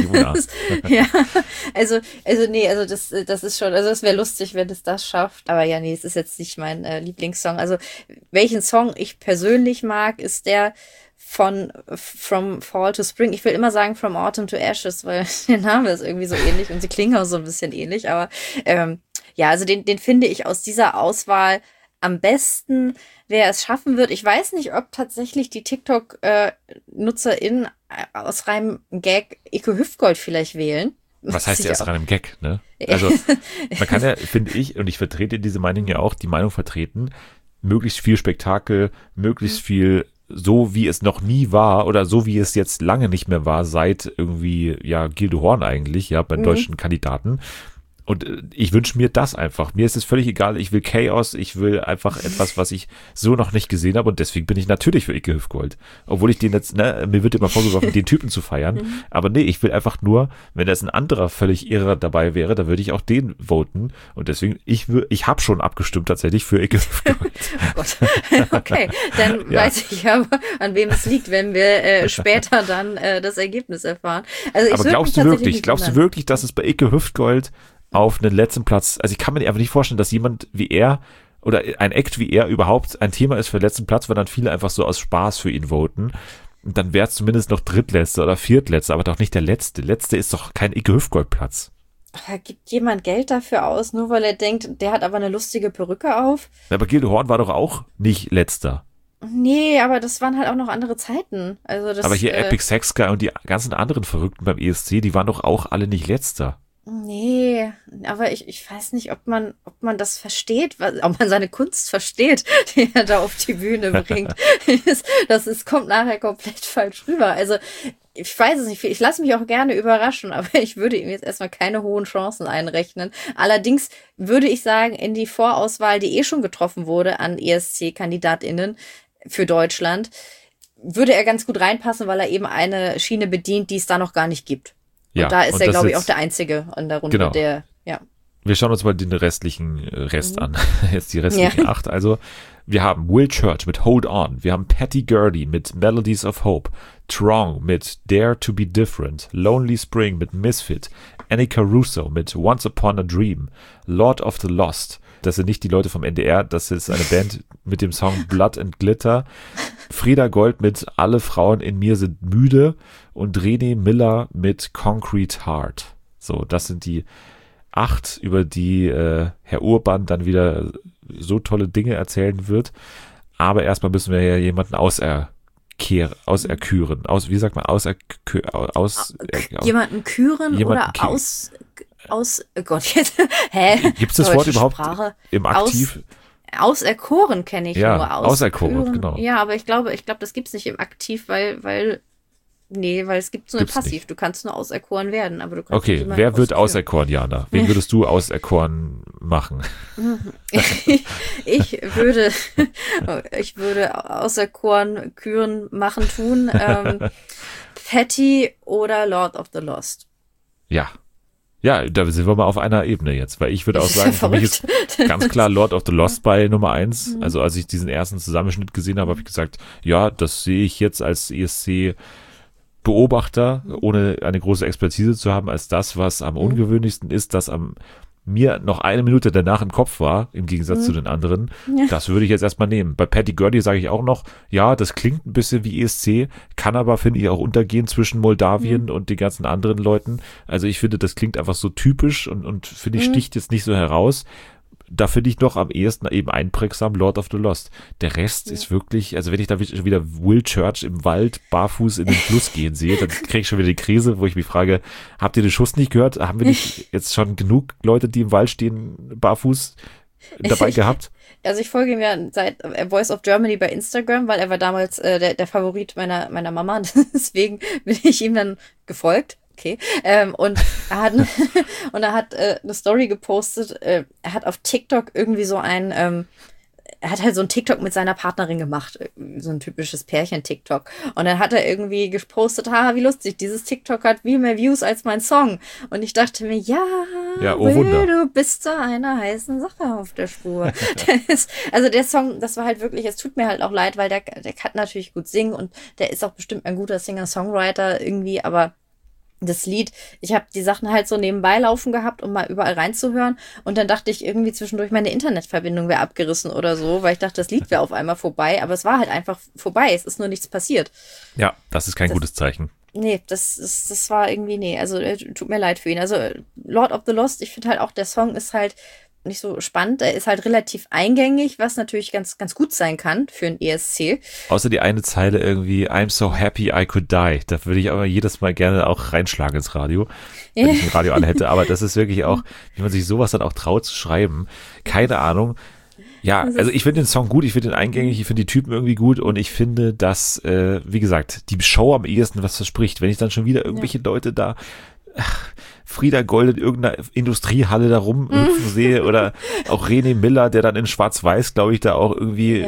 Ja, also das ist schon, also es wäre lustig, wenn es das schafft. Aber ja, nee, es ist jetzt nicht mein Lieblingssong. Also welchen Song ich persönlich mag, ist der von From Fall to Spring. Ich will immer sagen From Autumn to Ashes, weil der Name ist irgendwie so ähnlich und sie klingen auch so ein bisschen ähnlich. Aber ja, also den finde ich aus dieser Auswahl am besten, wer es schaffen wird. Ich weiß nicht, ob tatsächlich die TikTok-NutzerInnen aus reinem Gag Icke Hüftgold vielleicht wählen. Was heißt ja aus reinem Gag, ne? Also man kann ja, finde ich, und ich vertrete diese Meinung ja auch, die Meinung vertreten, möglichst viel Spektakel, möglichst viel so, wie es noch nie war oder so, wie es jetzt lange nicht mehr war, seit irgendwie, ja, Gilde Horn eigentlich, ja, bei deutschen Kandidaten. Und ich wünsche mir das einfach. Mir ist es völlig egal. Ich will Chaos. Ich will einfach etwas, was ich so noch nicht gesehen habe. Und deswegen bin ich natürlich für Icke Hüftgold. Obwohl ich den jetzt, mir wird immer vorgeworfen, den Typen zu feiern. Aber nee, ich will einfach nur, wenn da jetzt ein anderer völlig irrer dabei wäre, dann würde ich auch den voten. Und deswegen, ich habe schon abgestimmt tatsächlich für Icke Hüftgold. Oh Gott. Okay, dann weiß ich aber, an wem es liegt, wenn wir später dann das Ergebnis erfahren. Also aber glaubst du wirklich, dass es bei Icke Hüftgold auf einen letzten Platz, also ich kann mir einfach nicht vorstellen, dass jemand wie er oder ein Act wie er überhaupt ein Thema ist für den letzten Platz, weil dann viele einfach so aus Spaß für ihn voten. Und dann wäre es zumindest noch Drittletzter oder Viertletzter, aber doch nicht der Letzte. Letzte ist doch kein Icke Hüftgold-Platz. Gibt jemand Geld dafür aus, nur weil er denkt, der hat aber eine lustige Perücke auf? Aber Gilde Horn war doch auch nicht Letzter. Nee, aber das waren halt auch noch andere Zeiten. Also das, aber hier Epic Sex Guy und die ganzen anderen Verrückten beim ESC, die waren doch auch alle nicht Letzter. Nee, aber ich weiß nicht, ob man das versteht, ob man seine Kunst versteht, die er da auf die Bühne bringt. Kommt nachher komplett falsch rüber. Also, ich weiß es nicht, ich lasse mich auch gerne überraschen, aber ich würde ihm jetzt erstmal keine hohen Chancen einrechnen. Allerdings würde ich sagen, in die Vorauswahl, die schon getroffen wurde an ESC-KandidatInnen für Deutschland, würde er ganz gut reinpassen, weil er eben eine Schiene bedient, die es da noch gar nicht gibt. Ja, und da ist er, glaube ich, auch der Einzige an der Runde, genau. ja. Wir schauen uns mal den restlichen Rest an. Jetzt die restlichen 8. Also, wir haben Will Church mit Hold On. Wir haben Patty Gurdy mit Melodies of Hope. Trong mit Dare to be Different. Lonely Spring mit Misfit. Annika Russo mit Once Upon a Dream. Lord of the Lost. Das sind nicht die Leute vom NDR, das ist eine Band mit dem Song Blood and Glitter. Frieda Gold mit Alle Frauen in mir sind müde und René Miller mit Concrete Heart. So, das sind die 8, über die Herr Urban dann wieder so tolle Dinge erzählen wird. Aber erstmal müssen wir ja jemanden auserküren. Wie sagt man? Jemanden küren oder oh Gott, jetzt. Hä? Gibt es das Wort überhaupt im Aktiv? Auserkoren kenne ich nur. Auserkoren, genau. Ja, aber ich glaube, das gibt's nicht im Aktiv, weil es gibt so ein Passiv. Nicht. Du kannst nur auserkoren werden, aber du kannst okay, wer wird auserkoren, Jana? Wen würdest du auserkoren machen? Ich würde auserkoren küren machen tun. Patty oder Lord of the Lost. Ja. Ja, da sind wir mal auf einer Ebene jetzt, weil ich würde auch sagen, für mich ist ganz klar Lord of the Lost bei Nummer 1. Also als ich diesen ersten Zusammenschnitt gesehen habe, habe ich gesagt, ja, das sehe ich jetzt als ESC-Beobachter, ohne eine große Expertise zu haben, als das, was am ungewöhnlichsten ist, das am mir noch eine Minute danach im Kopf war, im Gegensatz zu den anderen, das würde ich jetzt erstmal nehmen. Bei Patty Gurdy sage ich auch noch, ja, das klingt ein bisschen wie ESC, kann aber, finde ich, auch untergehen zwischen Moldawien und den ganzen anderen Leuten. Also ich finde, das klingt einfach so typisch und finde ich, sticht jetzt nicht so heraus. Da finde ich doch am ehesten eben einprägsam Lord of the Lost. Der Rest ist wirklich, also wenn ich da schon wieder Will Church im Wald barfuß in den Fluss gehen sehe, dann kriege ich schon wieder die Krise, wo ich mich frage, habt ihr den Schuss nicht gehört? Haben wir nicht jetzt schon genug Leute, die im Wald stehen, barfuß dabei gehabt? Also ich folge ihm ja seit Voice of Germany bei Instagram, weil er war damals der Favorit meiner Mama. Deswegen bin ich ihm dann gefolgt. Okay. Und er hat eine Story gepostet. Er hat auf TikTok irgendwie so er hat halt so ein TikTok mit seiner Partnerin gemacht. So ein typisches Pärchen-TikTok. Und dann hat er irgendwie gepostet, haha, wie lustig, dieses TikTok hat viel mehr Views als mein Song. Und ich dachte mir, ja, oh Wunder. Du bist zu einer heißen Sache auf der Spur. Also der Song, das war halt wirklich, es tut mir halt auch leid, weil der kann natürlich gut singen und der ist auch bestimmt ein guter Singer-Songwriter irgendwie, aber das Lied, ich habe die Sachen halt so nebenbei laufen gehabt, um mal überall reinzuhören. Und dann dachte ich irgendwie zwischendurch, meine Internetverbindung wäre abgerissen oder so, weil ich dachte, das Lied wäre auf einmal vorbei. Aber es war halt einfach vorbei. Es ist nur nichts passiert. Ja, das ist kein gutes Zeichen. Nee, das war irgendwie, nee. Also tut mir leid für ihn. Also Lord of the Lost, ich finde halt auch, der Song ist halt nicht so spannend. Er ist halt relativ eingängig, was natürlich ganz, ganz gut sein kann für ein ESC. Außer die eine Zeile irgendwie, I'm so happy I could die. Da würde ich aber jedes Mal gerne auch reinschlagen ins Radio, wenn ich ein Radio an hätte. Aber das ist wirklich auch, wie man sich sowas dann auch traut zu schreiben. Keine Ahnung. Ja, also ich finde den Song gut, ich finde den eingängig, ich finde die Typen irgendwie gut und ich finde, dass, wie gesagt, die Show am ehesten was verspricht. Wenn ich dann schon wieder irgendwelche Leute da Frieda Gold in irgendeiner Industriehalle da rumhüpfen sehe oder auch René Miller, der dann in Schwarz-Weiß, glaube ich, da auch irgendwie,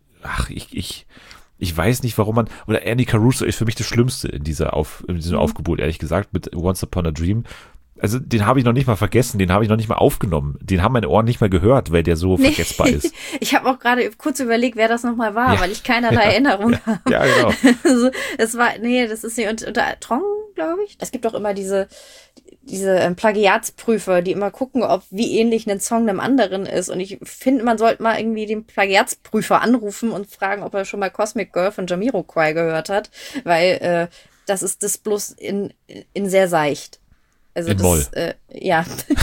ich weiß nicht, warum man, oder Annie Caruso ist für mich das Schlimmste in diesem Aufgebot, ehrlich gesagt, mit Once Upon a Dream. Also den habe ich noch nicht mal vergessen, den habe ich noch nicht mal aufgenommen, den haben meine Ohren nicht mal gehört, weil der so vergessbar ist. Ich habe auch gerade kurz überlegt, wer das nochmal war, weil ich keinerlei Erinnerung habe. Ja, genau. Also, das ist nicht, und Trong, glaube ich. Es gibt auch immer diese Plagiatsprüfer, die immer gucken, wie ähnlich ein Song einem anderen ist. Und ich finde, man sollte mal irgendwie den Plagiatsprüfer anrufen und fragen, ob er schon mal Cosmic Girl von Jamiroquai gehört hat, weil das ist das bloß in sehr seicht. Also in Moll. Ja,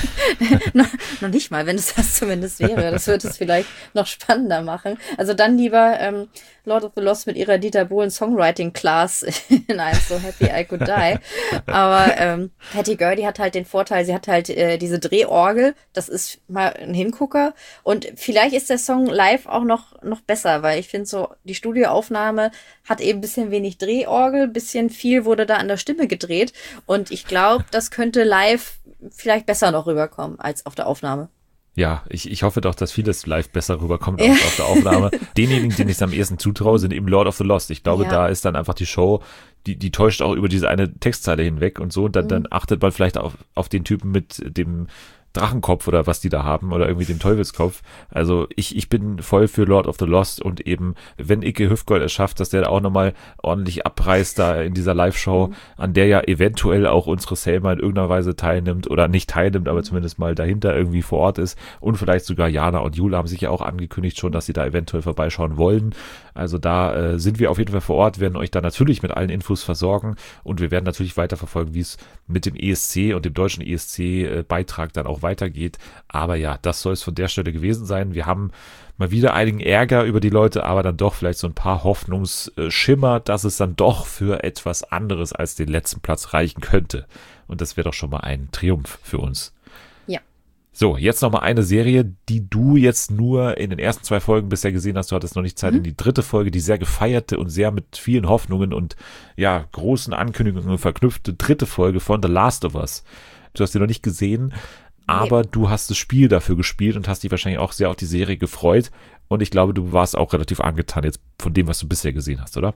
noch nicht mal, wenn es das zumindest wäre. Das würde es vielleicht noch spannender machen. Also dann lieber Lord of the Lost mit ihrer Dieter Bohlen Songwriting Class in I'm So Happy I Could Die. Aber Patty Gurdy hat halt den Vorteil, sie hat halt diese Drehorgel. Das ist mal ein Hingucker. Und vielleicht ist der Song live auch noch besser, weil ich finde so, die Studioaufnahme hat eben ein bisschen wenig Drehorgel, bisschen viel wurde da an der Stimme gedreht. Und ich glaube, das könnte live vielleicht besser noch rüberkommen als auf der Aufnahme. Ja, ich hoffe doch, dass vieles live besser rüberkommt als auf der Aufnahme. Denjenigen, denen ich es am ehesten zutraue, sind eben Lord of the Lost. Ich glaube, da ist dann einfach die Show, die täuscht auch über diese eine Textzeile hinweg und so. Und dann achtet man vielleicht auf den Typen mit dem Drachenkopf oder was die da haben oder irgendwie dem Teufelskopf. Also ich bin voll für Lord of the Lost und eben, wenn Icke Hüftgold es schafft, dass der da auch nochmal ordentlich abreißt da in dieser Live-Show, an der ja eventuell auch unsere Selma in irgendeiner Weise teilnimmt oder nicht teilnimmt, aber zumindest mal dahinter irgendwie vor Ort ist und vielleicht sogar Jana und Jule haben sich ja auch angekündigt schon, dass sie da eventuell vorbeischauen wollen. Also da sind wir auf jeden Fall vor Ort, werden euch da natürlich mit allen Infos versorgen und wir werden natürlich weiterverfolgen, wie es mit dem ESC und dem deutschen ESC-Beitrag dann auch weitergeht. Aber ja, das soll es von der Stelle gewesen sein. Wir haben mal wieder einigen Ärger über die Leute, aber dann doch vielleicht so ein paar Hoffnungsschimmer, dass es dann doch für etwas anderes als den letzten Platz reichen könnte. Und das wäre doch schon mal ein Triumph für uns. Ja. So, jetzt noch mal eine Serie, die du jetzt nur in den ersten 2 Folgen bisher gesehen hast. Du hattest noch nicht Zeit in die 3. Folge, die sehr gefeierte und sehr mit vielen Hoffnungen und ja, großen Ankündigungen verknüpfte 3. Folge von The Last of Us. Du hast die noch nicht gesehen, aber du hast das Spiel dafür gespielt und hast dich wahrscheinlich auch sehr auf die Serie gefreut. Und ich glaube, du warst auch relativ angetan jetzt von dem, was du bisher gesehen hast, oder?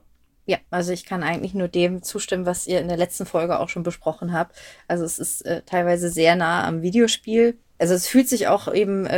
Ja, also ich kann eigentlich nur dem zustimmen, was ihr in der letzten Folge auch schon besprochen habt. Also es ist teilweise sehr nah am Videospiel. Also es fühlt sich auch eben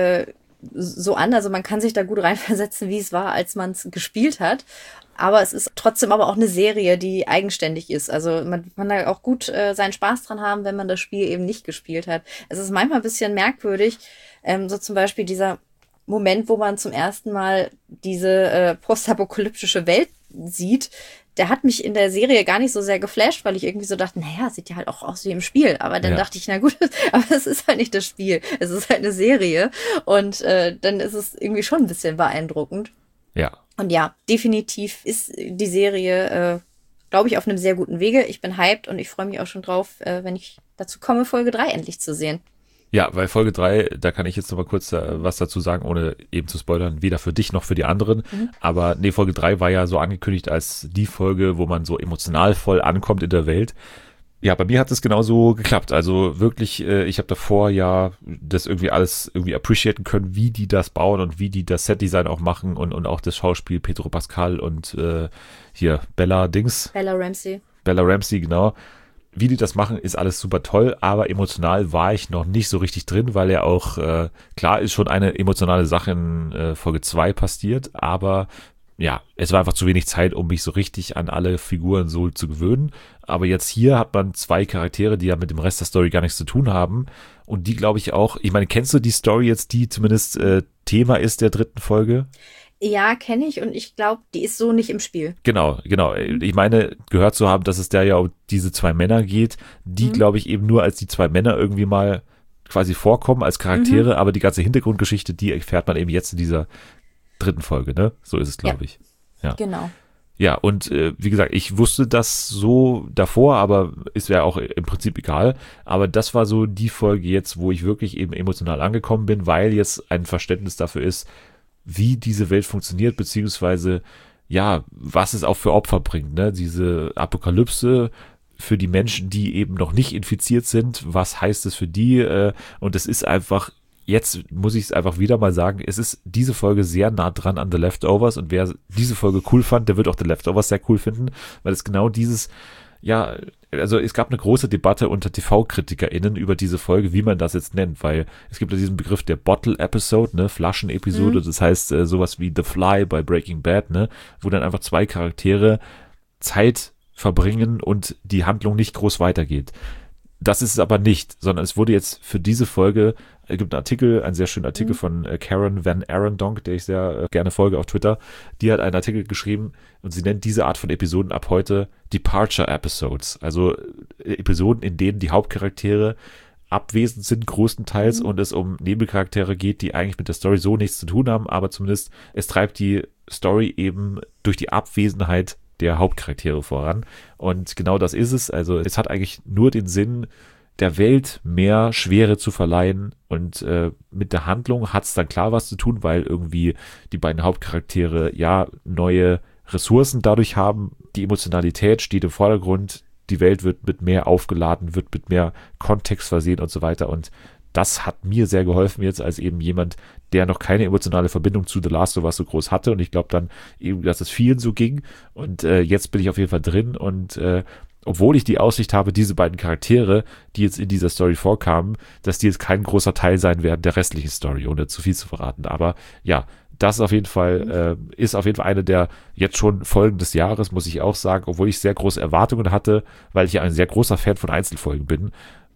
so an, also man kann sich da gut reinversetzen, wie es war, als man es gespielt hat. Aber es ist trotzdem aber auch eine Serie, die eigenständig ist. Also man kann da auch gut seinen Spaß dran haben, wenn man das Spiel eben nicht gespielt hat. Es ist manchmal ein bisschen merkwürdig, so zum Beispiel dieser Moment, wo man zum ersten Mal diese postapokalyptische Welt sieht, der hat mich in der Serie gar nicht so sehr geflasht, weil ich irgendwie so dachte, naja, sieht ja halt auch aus wie im Spiel. Aber dann Ja. dachte ich, na gut, aber es ist halt nicht das Spiel. Es ist halt eine Serie. Und dann ist es irgendwie schon ein bisschen beeindruckend. Ja. Und ja, definitiv ist die Serie, glaube ich, auf einem sehr guten Wege. Ich bin hyped und ich freue mich auch schon drauf, wenn ich dazu komme, Folge 3 endlich zu sehen. Ja, weil Folge 3, da kann ich jetzt noch mal kurz was dazu sagen, ohne eben zu spoilern, weder für dich noch für die anderen. Aber nee, Folge 3 war ja so angekündigt als die Folge, wo man so emotional voll ankommt in der Welt. Ja, bei mir hat es genauso geklappt. Also wirklich, ich habe davor ja das irgendwie alles irgendwie appreciaten können, wie die das bauen und wie die das Setdesign auch machen und auch das Schauspiel Pedro Pascal und hier Bella Ramsey. Bella Ramsey, genau. Wie die das machen, ist alles super toll, aber emotional war ich noch nicht so richtig drin, weil ja auch, klar ist schon eine emotionale Sache in Folge 2 passiert, aber ja, es war einfach zu wenig Zeit, um mich so richtig an alle Figuren so zu gewöhnen. Aber jetzt hier hat man zwei Charaktere, die ja mit dem Rest der Story gar nichts zu tun haben. Und die glaube ich auch, ich meine, kennst du die Story jetzt, die zumindest Thema ist der dritten Folge? Ja, kenne ich und ich glaube, die ist so nicht im Spiel. Genau, genau. Ich meine, gehört zu haben, dass es da ja um diese zwei Männer geht, die, glaube ich, eben nur als die zwei Männer irgendwie mal quasi vorkommen als Charaktere, aber die ganze Hintergrundgeschichte, die erfährt man eben jetzt in dieser dritten Folge, ne? So ist es, glaube ich. Ja. Genau. Ja, und wie gesagt, ich wusste das so davor, aber ist ja auch im Prinzip egal. Aber das war so die Folge jetzt, wo ich wirklich eben emotional angekommen bin, weil jetzt ein Verständnis dafür ist, wie diese Welt funktioniert, beziehungsweise ja, was es auch für Opfer bringt, ne? Diese Apokalypse für die Menschen, die eben noch nicht infiziert sind, was heißt es für die? Und es ist einfach, jetzt muss ich es einfach wieder mal sagen, es ist diese Folge sehr nah dran an The Leftovers und wer diese Folge cool fand, der wird auch The Leftovers sehr cool finden, weil es genau dieses, ja, also es gab eine große Debatte unter TV-KritikerInnen über diese Folge, wie man das jetzt nennt, weil es gibt ja diesen Begriff der Bottle-Episode, ne, Flaschen-Episode, das heißt sowas wie The Fly bei Breaking Bad, ne, wo dann einfach zwei Charaktere Zeit verbringen und die Handlung nicht groß weitergeht. Das ist es aber nicht, sondern es wurde jetzt für diese Folge, es gibt einen Artikel, einen sehr schönen Artikel von Karen Van Arendonk, der ich sehr gerne folge auf Twitter, die hat einen Artikel geschrieben und sie nennt diese Art von Episoden ab heute Departure Episodes, also Episoden, in denen die Hauptcharaktere abwesend sind größtenteils und es um Nebencharaktere geht, die eigentlich mit der Story so nichts zu tun haben, aber zumindest es treibt die Story eben durch die Abwesenheit der Hauptcharaktere voran. Und genau das ist es. Also es hat eigentlich nur den Sinn, der Welt mehr Schwere zu verleihen. Und mit der Handlung hat es dann klar was zu tun, weil irgendwie die beiden Hauptcharaktere ja neue Ressourcen dadurch haben. Die Emotionalität steht im Vordergrund. Die Welt wird mit mehr aufgeladen, wird mit mehr Kontext versehen und so weiter. Und das hat mir sehr geholfen jetzt als eben jemand, der noch keine emotionale Verbindung zu The Last of Us so groß hatte. Und ich glaube dann eben, dass es vielen so ging. Und jetzt bin ich auf jeden Fall drin. Und obwohl ich die Aussicht habe, diese beiden Charaktere, die jetzt in dieser Story vorkamen, dass die jetzt kein großer Teil sein werden der restlichen Story, ohne zu viel zu verraten. Aber ja, das ist auf jeden Fall eine der jetzt schon Folgen des Jahres, muss ich auch sagen, obwohl ich sehr große Erwartungen hatte, weil ich ja ein sehr großer Fan von Einzelfolgen bin.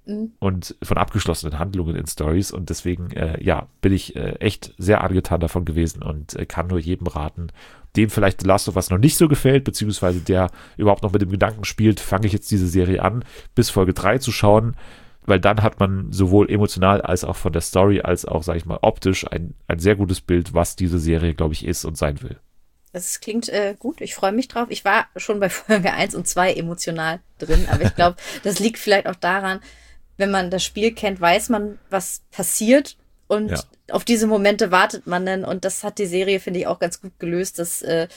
Und von abgeschlossenen Handlungen in Stories und deswegen, bin ich echt sehr angetan davon gewesen und kann nur jedem raten, dem vielleicht The Last of Us noch nicht so gefällt, beziehungsweise der überhaupt noch mit dem Gedanken spielt, fange ich jetzt diese Serie an, bis Folge 3 zu schauen, weil dann hat man sowohl emotional als auch von der Story, als auch, sag ich mal, optisch ein sehr gutes Bild, was diese Serie, glaube ich, ist und sein will. Das klingt gut, ich freue mich drauf. Ich war schon bei Folge 1 und 2 emotional drin, aber ich glaube, das liegt vielleicht auch daran, wenn man das Spiel kennt, weiß man, was passiert und auf diese Momente wartet man dann und das hat die Serie, finde ich, auch ganz gut gelöst, dass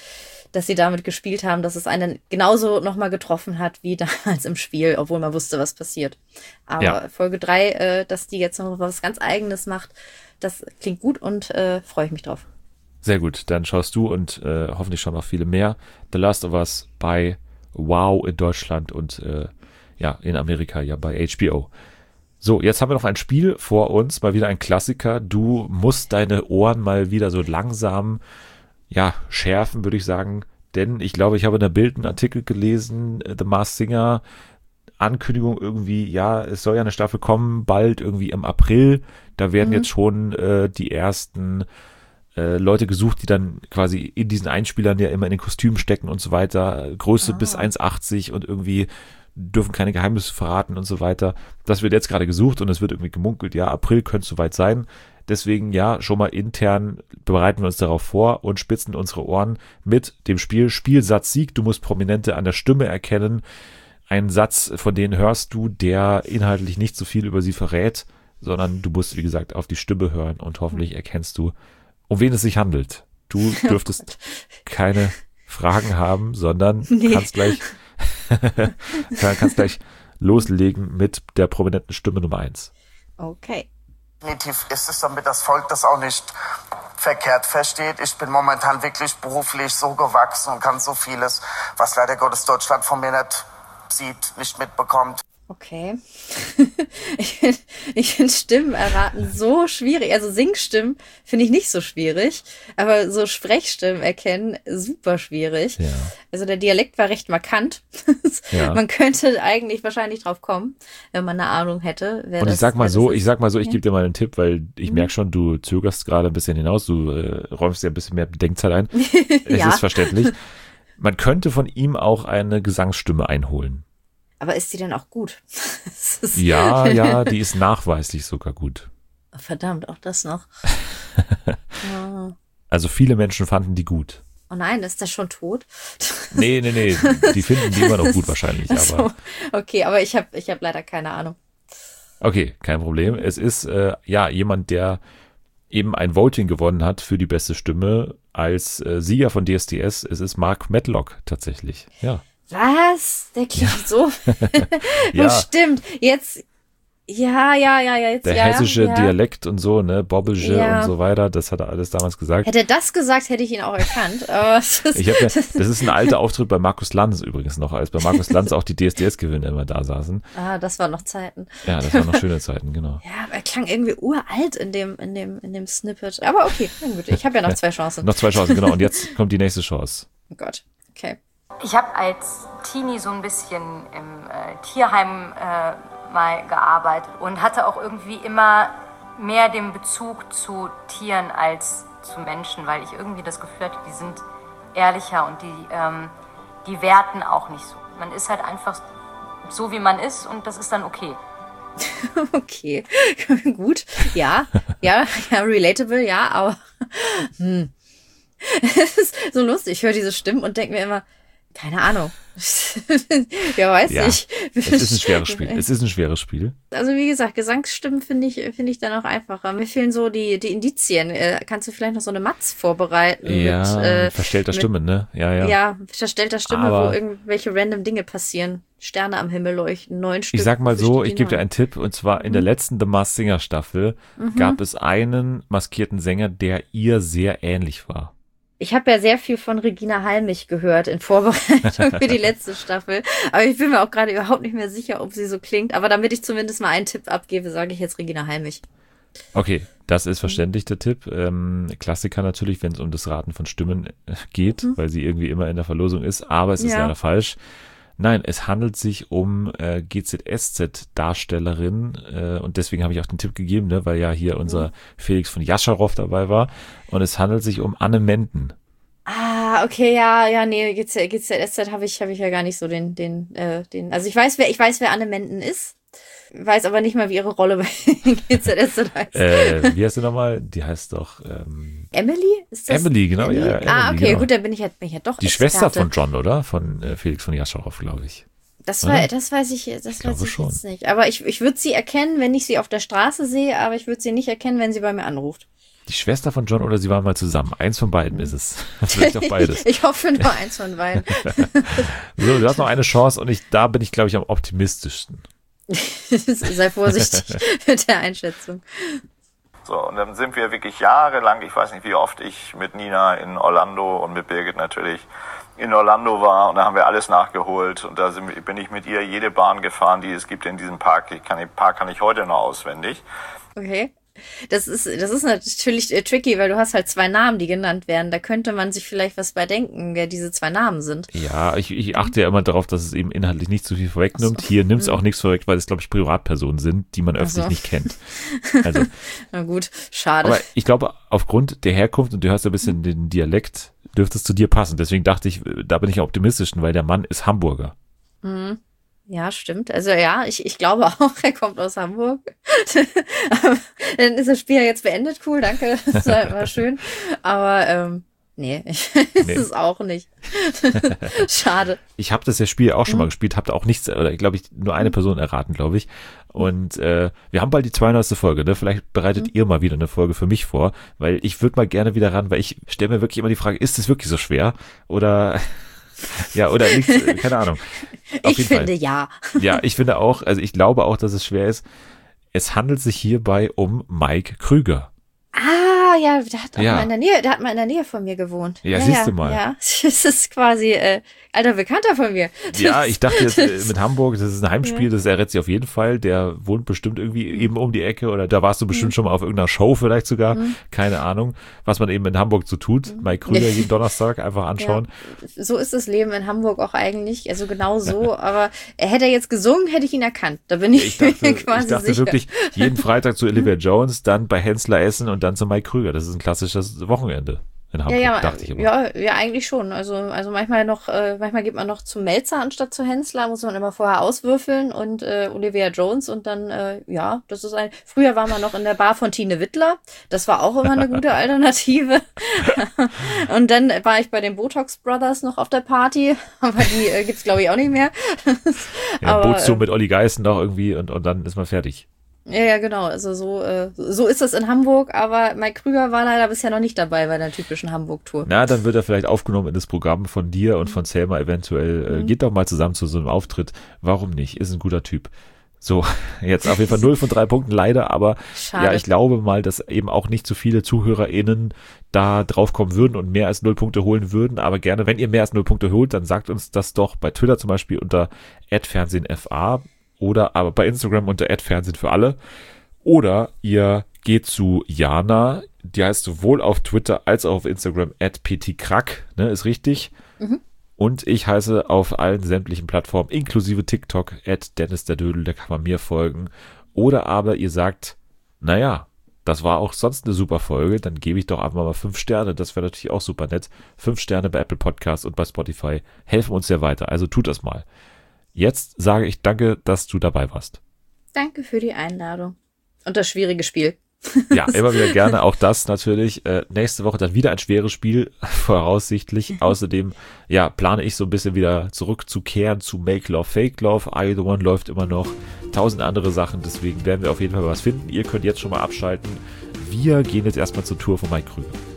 sie damit gespielt haben, dass es einen genauso nochmal getroffen hat wie damals im Spiel, obwohl man wusste, was passiert. Aber Folge 3, dass die jetzt noch was ganz Eigenes macht, das klingt gut und freue ich mich drauf. Sehr gut, dann schaust du und hoffentlich schon noch viele mehr The Last of Us bei Wow in Deutschland und in Amerika ja bei HBO. So, jetzt haben wir noch ein Spiel vor uns, mal wieder ein Klassiker. Du musst deine Ohren mal wieder so langsam schärfen, würde ich sagen. Denn ich glaube, ich habe in der Bild einen Artikel gelesen, The Masked Singer, Ankündigung irgendwie, es soll ja eine Staffel kommen, bald irgendwie im April. Da werden jetzt schon die ersten Leute gesucht, die dann quasi in diesen Einspielern ja immer in den Kostümen stecken und so weiter. Größe bis 1,80 und irgendwie dürfen keine Geheimnisse verraten und so weiter. Das wird jetzt gerade gesucht und es wird irgendwie gemunkelt, April könnte es soweit sein. Deswegen schon mal intern bereiten wir uns darauf vor und spitzen unsere Ohren mit dem Spielsatz Sieg. Du musst Prominente an der Stimme erkennen. Ein Satz, von denen hörst du, der inhaltlich nicht so viel über sie verrät, sondern du musst, wie gesagt, auf die Stimme hören und hoffentlich erkennst du, um wen es sich handelt. Du dürftest keine Fragen haben, sondern kannst gleich loslegen mit der prominenten Stimme Nummer 1. Okay. Definitiv ist es, damit das Volk das auch nicht verkehrt versteht. Ich bin momentan wirklich beruflich so gewachsen und kann so vieles, was leider Gottes Deutschland von mir nicht sieht, nicht mitbekommt. Okay. Ich find Stimmen erraten so schwierig. Also Singstimmen finde ich nicht so schwierig, aber so Sprechstimmen erkennen super schwierig. Ja. Also der Dialekt war recht markant. Ja. Man könnte eigentlich wahrscheinlich drauf kommen, wenn man eine Ahnung hätte. Und ich sag mal so, ich gebe dir mal einen Tipp, weil ich merke schon, du zögerst gerade ein bisschen hinaus, du räumst dir ein bisschen mehr Bedenkzeit ein. Es ist verständlich. Man könnte von ihm auch eine Gesangsstimme einholen. Aber ist die denn auch gut? Ja, die ist nachweislich sogar gut. Verdammt, auch das noch. Also viele Menschen fanden die gut. Oh nein, ist der schon tot? Nee, die finden die immer noch gut wahrscheinlich. So, okay, aber ich hab leider keine Ahnung. Okay, kein Problem. Es ist jemand, der eben ein Voting gewonnen hat für die beste Stimme als Sieger von DSDS. Es ist Mark Medlock tatsächlich, ja. Was? Der klingt so. Stimmt. Jetzt. Jetzt. Der hessische Dialekt und so, ne, Bobbelge und so weiter, das hat er alles damals gesagt. Hätte er das gesagt, hätte ich ihn auch erkannt. Aber das ist ein alter Auftritt bei Markus Lanz übrigens noch, als bei Markus Lanz auch die DSDS-Gewinner immer da saßen. Das waren noch Zeiten. Ja, das waren noch schöne Zeiten, genau. Ja, aber er klang irgendwie uralt in dem Snippet. Aber okay, na gut, ich habe ja noch 2 Chancen. Noch 2 Chancen, genau. Und jetzt kommt die nächste Chance. Oh Gott, okay. Ich habe als Teenie so ein bisschen im Tierheim mal gearbeitet und hatte auch irgendwie immer mehr den Bezug zu Tieren als zu Menschen, weil ich irgendwie das Gefühl hatte, die sind ehrlicher und die werten auch nicht so. Man ist halt einfach so, wie man ist und das ist dann okay. Okay, gut, ja, relatable, ja, aber es ist so lustig, ich höre diese Stimmen und denke mir immer, keine Ahnung. Ja, weiß ich. Es ist ein schweres Spiel. Also wie gesagt, Gesangsstimmen finde ich dann auch einfacher. Mir fehlen so die Indizien. Kannst du vielleicht noch so eine Matz vorbereiten? Ja, mit verstellter Stimme, ne? Ja. Ja, verstellter Stimme, Aber wo irgendwelche random Dinge passieren. Sterne am Himmel leuchten, 9 Stück. Ich sag mal so, ich gebe dir einen Tipp, und zwar in der letzten The Masked Singer Staffel gab es einen maskierten Sänger, der ihr sehr ähnlich war. Ich habe ja sehr viel von Regina Halmich gehört in Vorbereitung für die letzte Staffel. Aber ich bin mir auch gerade überhaupt nicht mehr sicher, ob sie so klingt. Aber damit ich zumindest mal einen Tipp abgebe, sage ich jetzt Regina Halmich. Okay, das ist verständlich, der Tipp. Klassiker natürlich, wenn es um das Raten von Stimmen geht, weil sie irgendwie immer in der Verlosung ist. Aber es ist leider falsch. Nein, es handelt sich um GZSZ-Darstellerin und deswegen habe ich auch den Tipp gegeben, ne, weil ja hier unser Felix von Jascharow dabei war und es handelt sich um Anne Menden. Ah, okay, nee, GZSZ habe ich ja gar nicht so den, also ich weiß, wer Anne Menden ist, weiß aber nicht mal, wie ihre Rolle bei GZSZ heißt. Wie heißt sie nochmal? Die heißt doch, Emily? Ist das Emily, genau, Emily? ja. Emily, Okay, genau. gut, dann bin ich ja doch die Experte. Schwester von John, oder? Von Felix von Jascharow, glaube ich. Das weiß ich jetzt nicht. Aber ich würde sie erkennen, wenn ich sie auf der Straße sehe, aber ich würde sie nicht erkennen, wenn sie bei mir anruft. Die Schwester von John oder sie waren mal zusammen. Eins von beiden ist es. Vielleicht auch beides. Ich hoffe nur eins von beiden. So, du hast noch eine Chance und da bin ich, glaube ich, am optimistischsten. Sei vorsichtig mit der Einschätzung. So, und dann sind wir wirklich jahrelang, ich weiß nicht, wie oft ich mit Nina in Orlando und mit Birgit natürlich in Orlando war, und da haben wir alles nachgeholt, und da bin ich mit ihr jede Bahn gefahren, die es gibt in diesem Park. Den Park kann ich heute noch auswendig. Okay. Das ist natürlich tricky, weil du hast halt 2 Namen, die genannt werden. Da könnte man sich vielleicht was bei denken, wer diese 2 Namen sind. Ja, ich achte ja immer darauf, dass es eben inhaltlich nicht zu viel vorwegnimmt. Hier nimmt es auch nichts vorweg, weil es, glaube ich, Privatpersonen sind, die man öffentlich nicht kennt. Also, na gut, schade. aber ich glaube, aufgrund der Herkunft, und du hörst ein bisschen den Dialekt, dürfte es zu dir passen. Deswegen dachte ich, da bin ich optimistisch, weil der Mann ist Hamburger. Mhm. Ja, stimmt. Also ja, ich glaube auch, er kommt aus Hamburg. Dann ist das Spiel ja jetzt beendet. Cool, danke. Das war schön. Aber nee, ist es auch nicht. Schade. Ich habe das Spiel auch schon mal gespielt, habe da auch nichts, oder glaube ich, nur eine Person erraten, glaube ich. Und wir haben bald die 200. Folge, ne? Vielleicht bereitet ihr mal wieder eine Folge für mich vor, weil ich würde mal gerne wieder ran, weil ich stelle mir wirklich immer die Frage, ist es wirklich so schwer? Oder ja, oder liegt, keine Ahnung. Ich finde ja. Ja, ich finde auch, also ich glaube auch, dass es schwer ist. Es handelt sich hierbei um Mike Krüger. Ah, ja, der hat auch mal in der Nähe von mir gewohnt. Ja, siehst du mal. Ja, das ist quasi alter Bekannter von mir. Ja, ich dachte jetzt mit Hamburg, das ist ein Heimspiel, das errät sie auf jeden Fall. Der wohnt bestimmt irgendwie eben um die Ecke, oder da warst du bestimmt schon mal auf irgendeiner Show vielleicht sogar. Keine Ahnung, was man eben in Hamburg so tut. Mike Krüger jeden Donnerstag einfach anschauen. Ja, so ist das Leben in Hamburg auch eigentlich, also genau so. Aber hätte er jetzt gesungen, hätte ich ihn erkannt. Da bin ich quasi sicher. Ich dachte wirklich, jeden Freitag zu Olivia Jones, dann bei Hensler essen und dann zu Mike Krüger. Das ist ein klassisches Wochenende in Hamburg, dachte ich immer. Ja, eigentlich schon. Also manchmal geht man noch zu Melzer anstatt zu Hensler, muss man immer vorher auswürfeln, und Olivia Jones, und dann, das ist früher war man noch in der Bar von Tine Wittler. Das war auch immer eine gute Alternative. Und dann war ich bei den Botox Brothers noch auf der Party, aber die gibt's glaube ich auch nicht mehr. Ja, Bootstour mit Olli Geißen noch irgendwie, und dann ist man fertig. Ja, genau. Also so ist es in Hamburg, aber Mike Krüger war leider bisher noch nicht dabei bei der typischen Hamburg-Tour. Na, dann wird er vielleicht aufgenommen in das Programm von dir und von Selma eventuell. Geht doch mal zusammen zu so einem Auftritt. Warum nicht? Ist ein guter Typ. So, jetzt auf jeden Fall 0 von 3 Punkten leider, aber schade. Ja, ich glaube mal, dass eben auch nicht so viele ZuhörerInnen da draufkommen würden und mehr als 0 Punkte holen würden, aber gerne, wenn ihr mehr als 0 Punkte holt, dann sagt uns das doch bei Twitter zum Beispiel unter @fernsehenfa. Oder aber bei Instagram unter @Fernsehen für alle. Oder ihr geht zu Jana, die heißt sowohl auf Twitter als auch auf Instagram @ptkrack, ne, ist richtig. Und ich heiße auf allen sämtlichen Plattformen, inklusive TikTok, @DennisDerDödel, da kann man mir folgen. Oder aber ihr sagt, naja, das war auch sonst eine super Folge, dann gebe ich doch einfach mal 5 Sterne, das wäre natürlich auch super nett. 5 Sterne bei Apple Podcasts und bei Spotify helfen uns sehr weiter, also tut das mal. Jetzt sage ich danke, dass du dabei warst. Danke für die Einladung. Und das schwierige Spiel. Ja, immer wieder gerne, auch das natürlich. Nächste Woche dann wieder ein schweres Spiel, voraussichtlich. Außerdem, ja, plane ich so ein bisschen wieder zurückzukehren zu Make Love, Fake Love. Are You The One läuft immer noch. 1000 andere Sachen, deswegen werden wir auf jeden Fall was finden. Ihr könnt jetzt schon mal abschalten. Wir gehen jetzt erstmal zur Tour von Mike Krüger.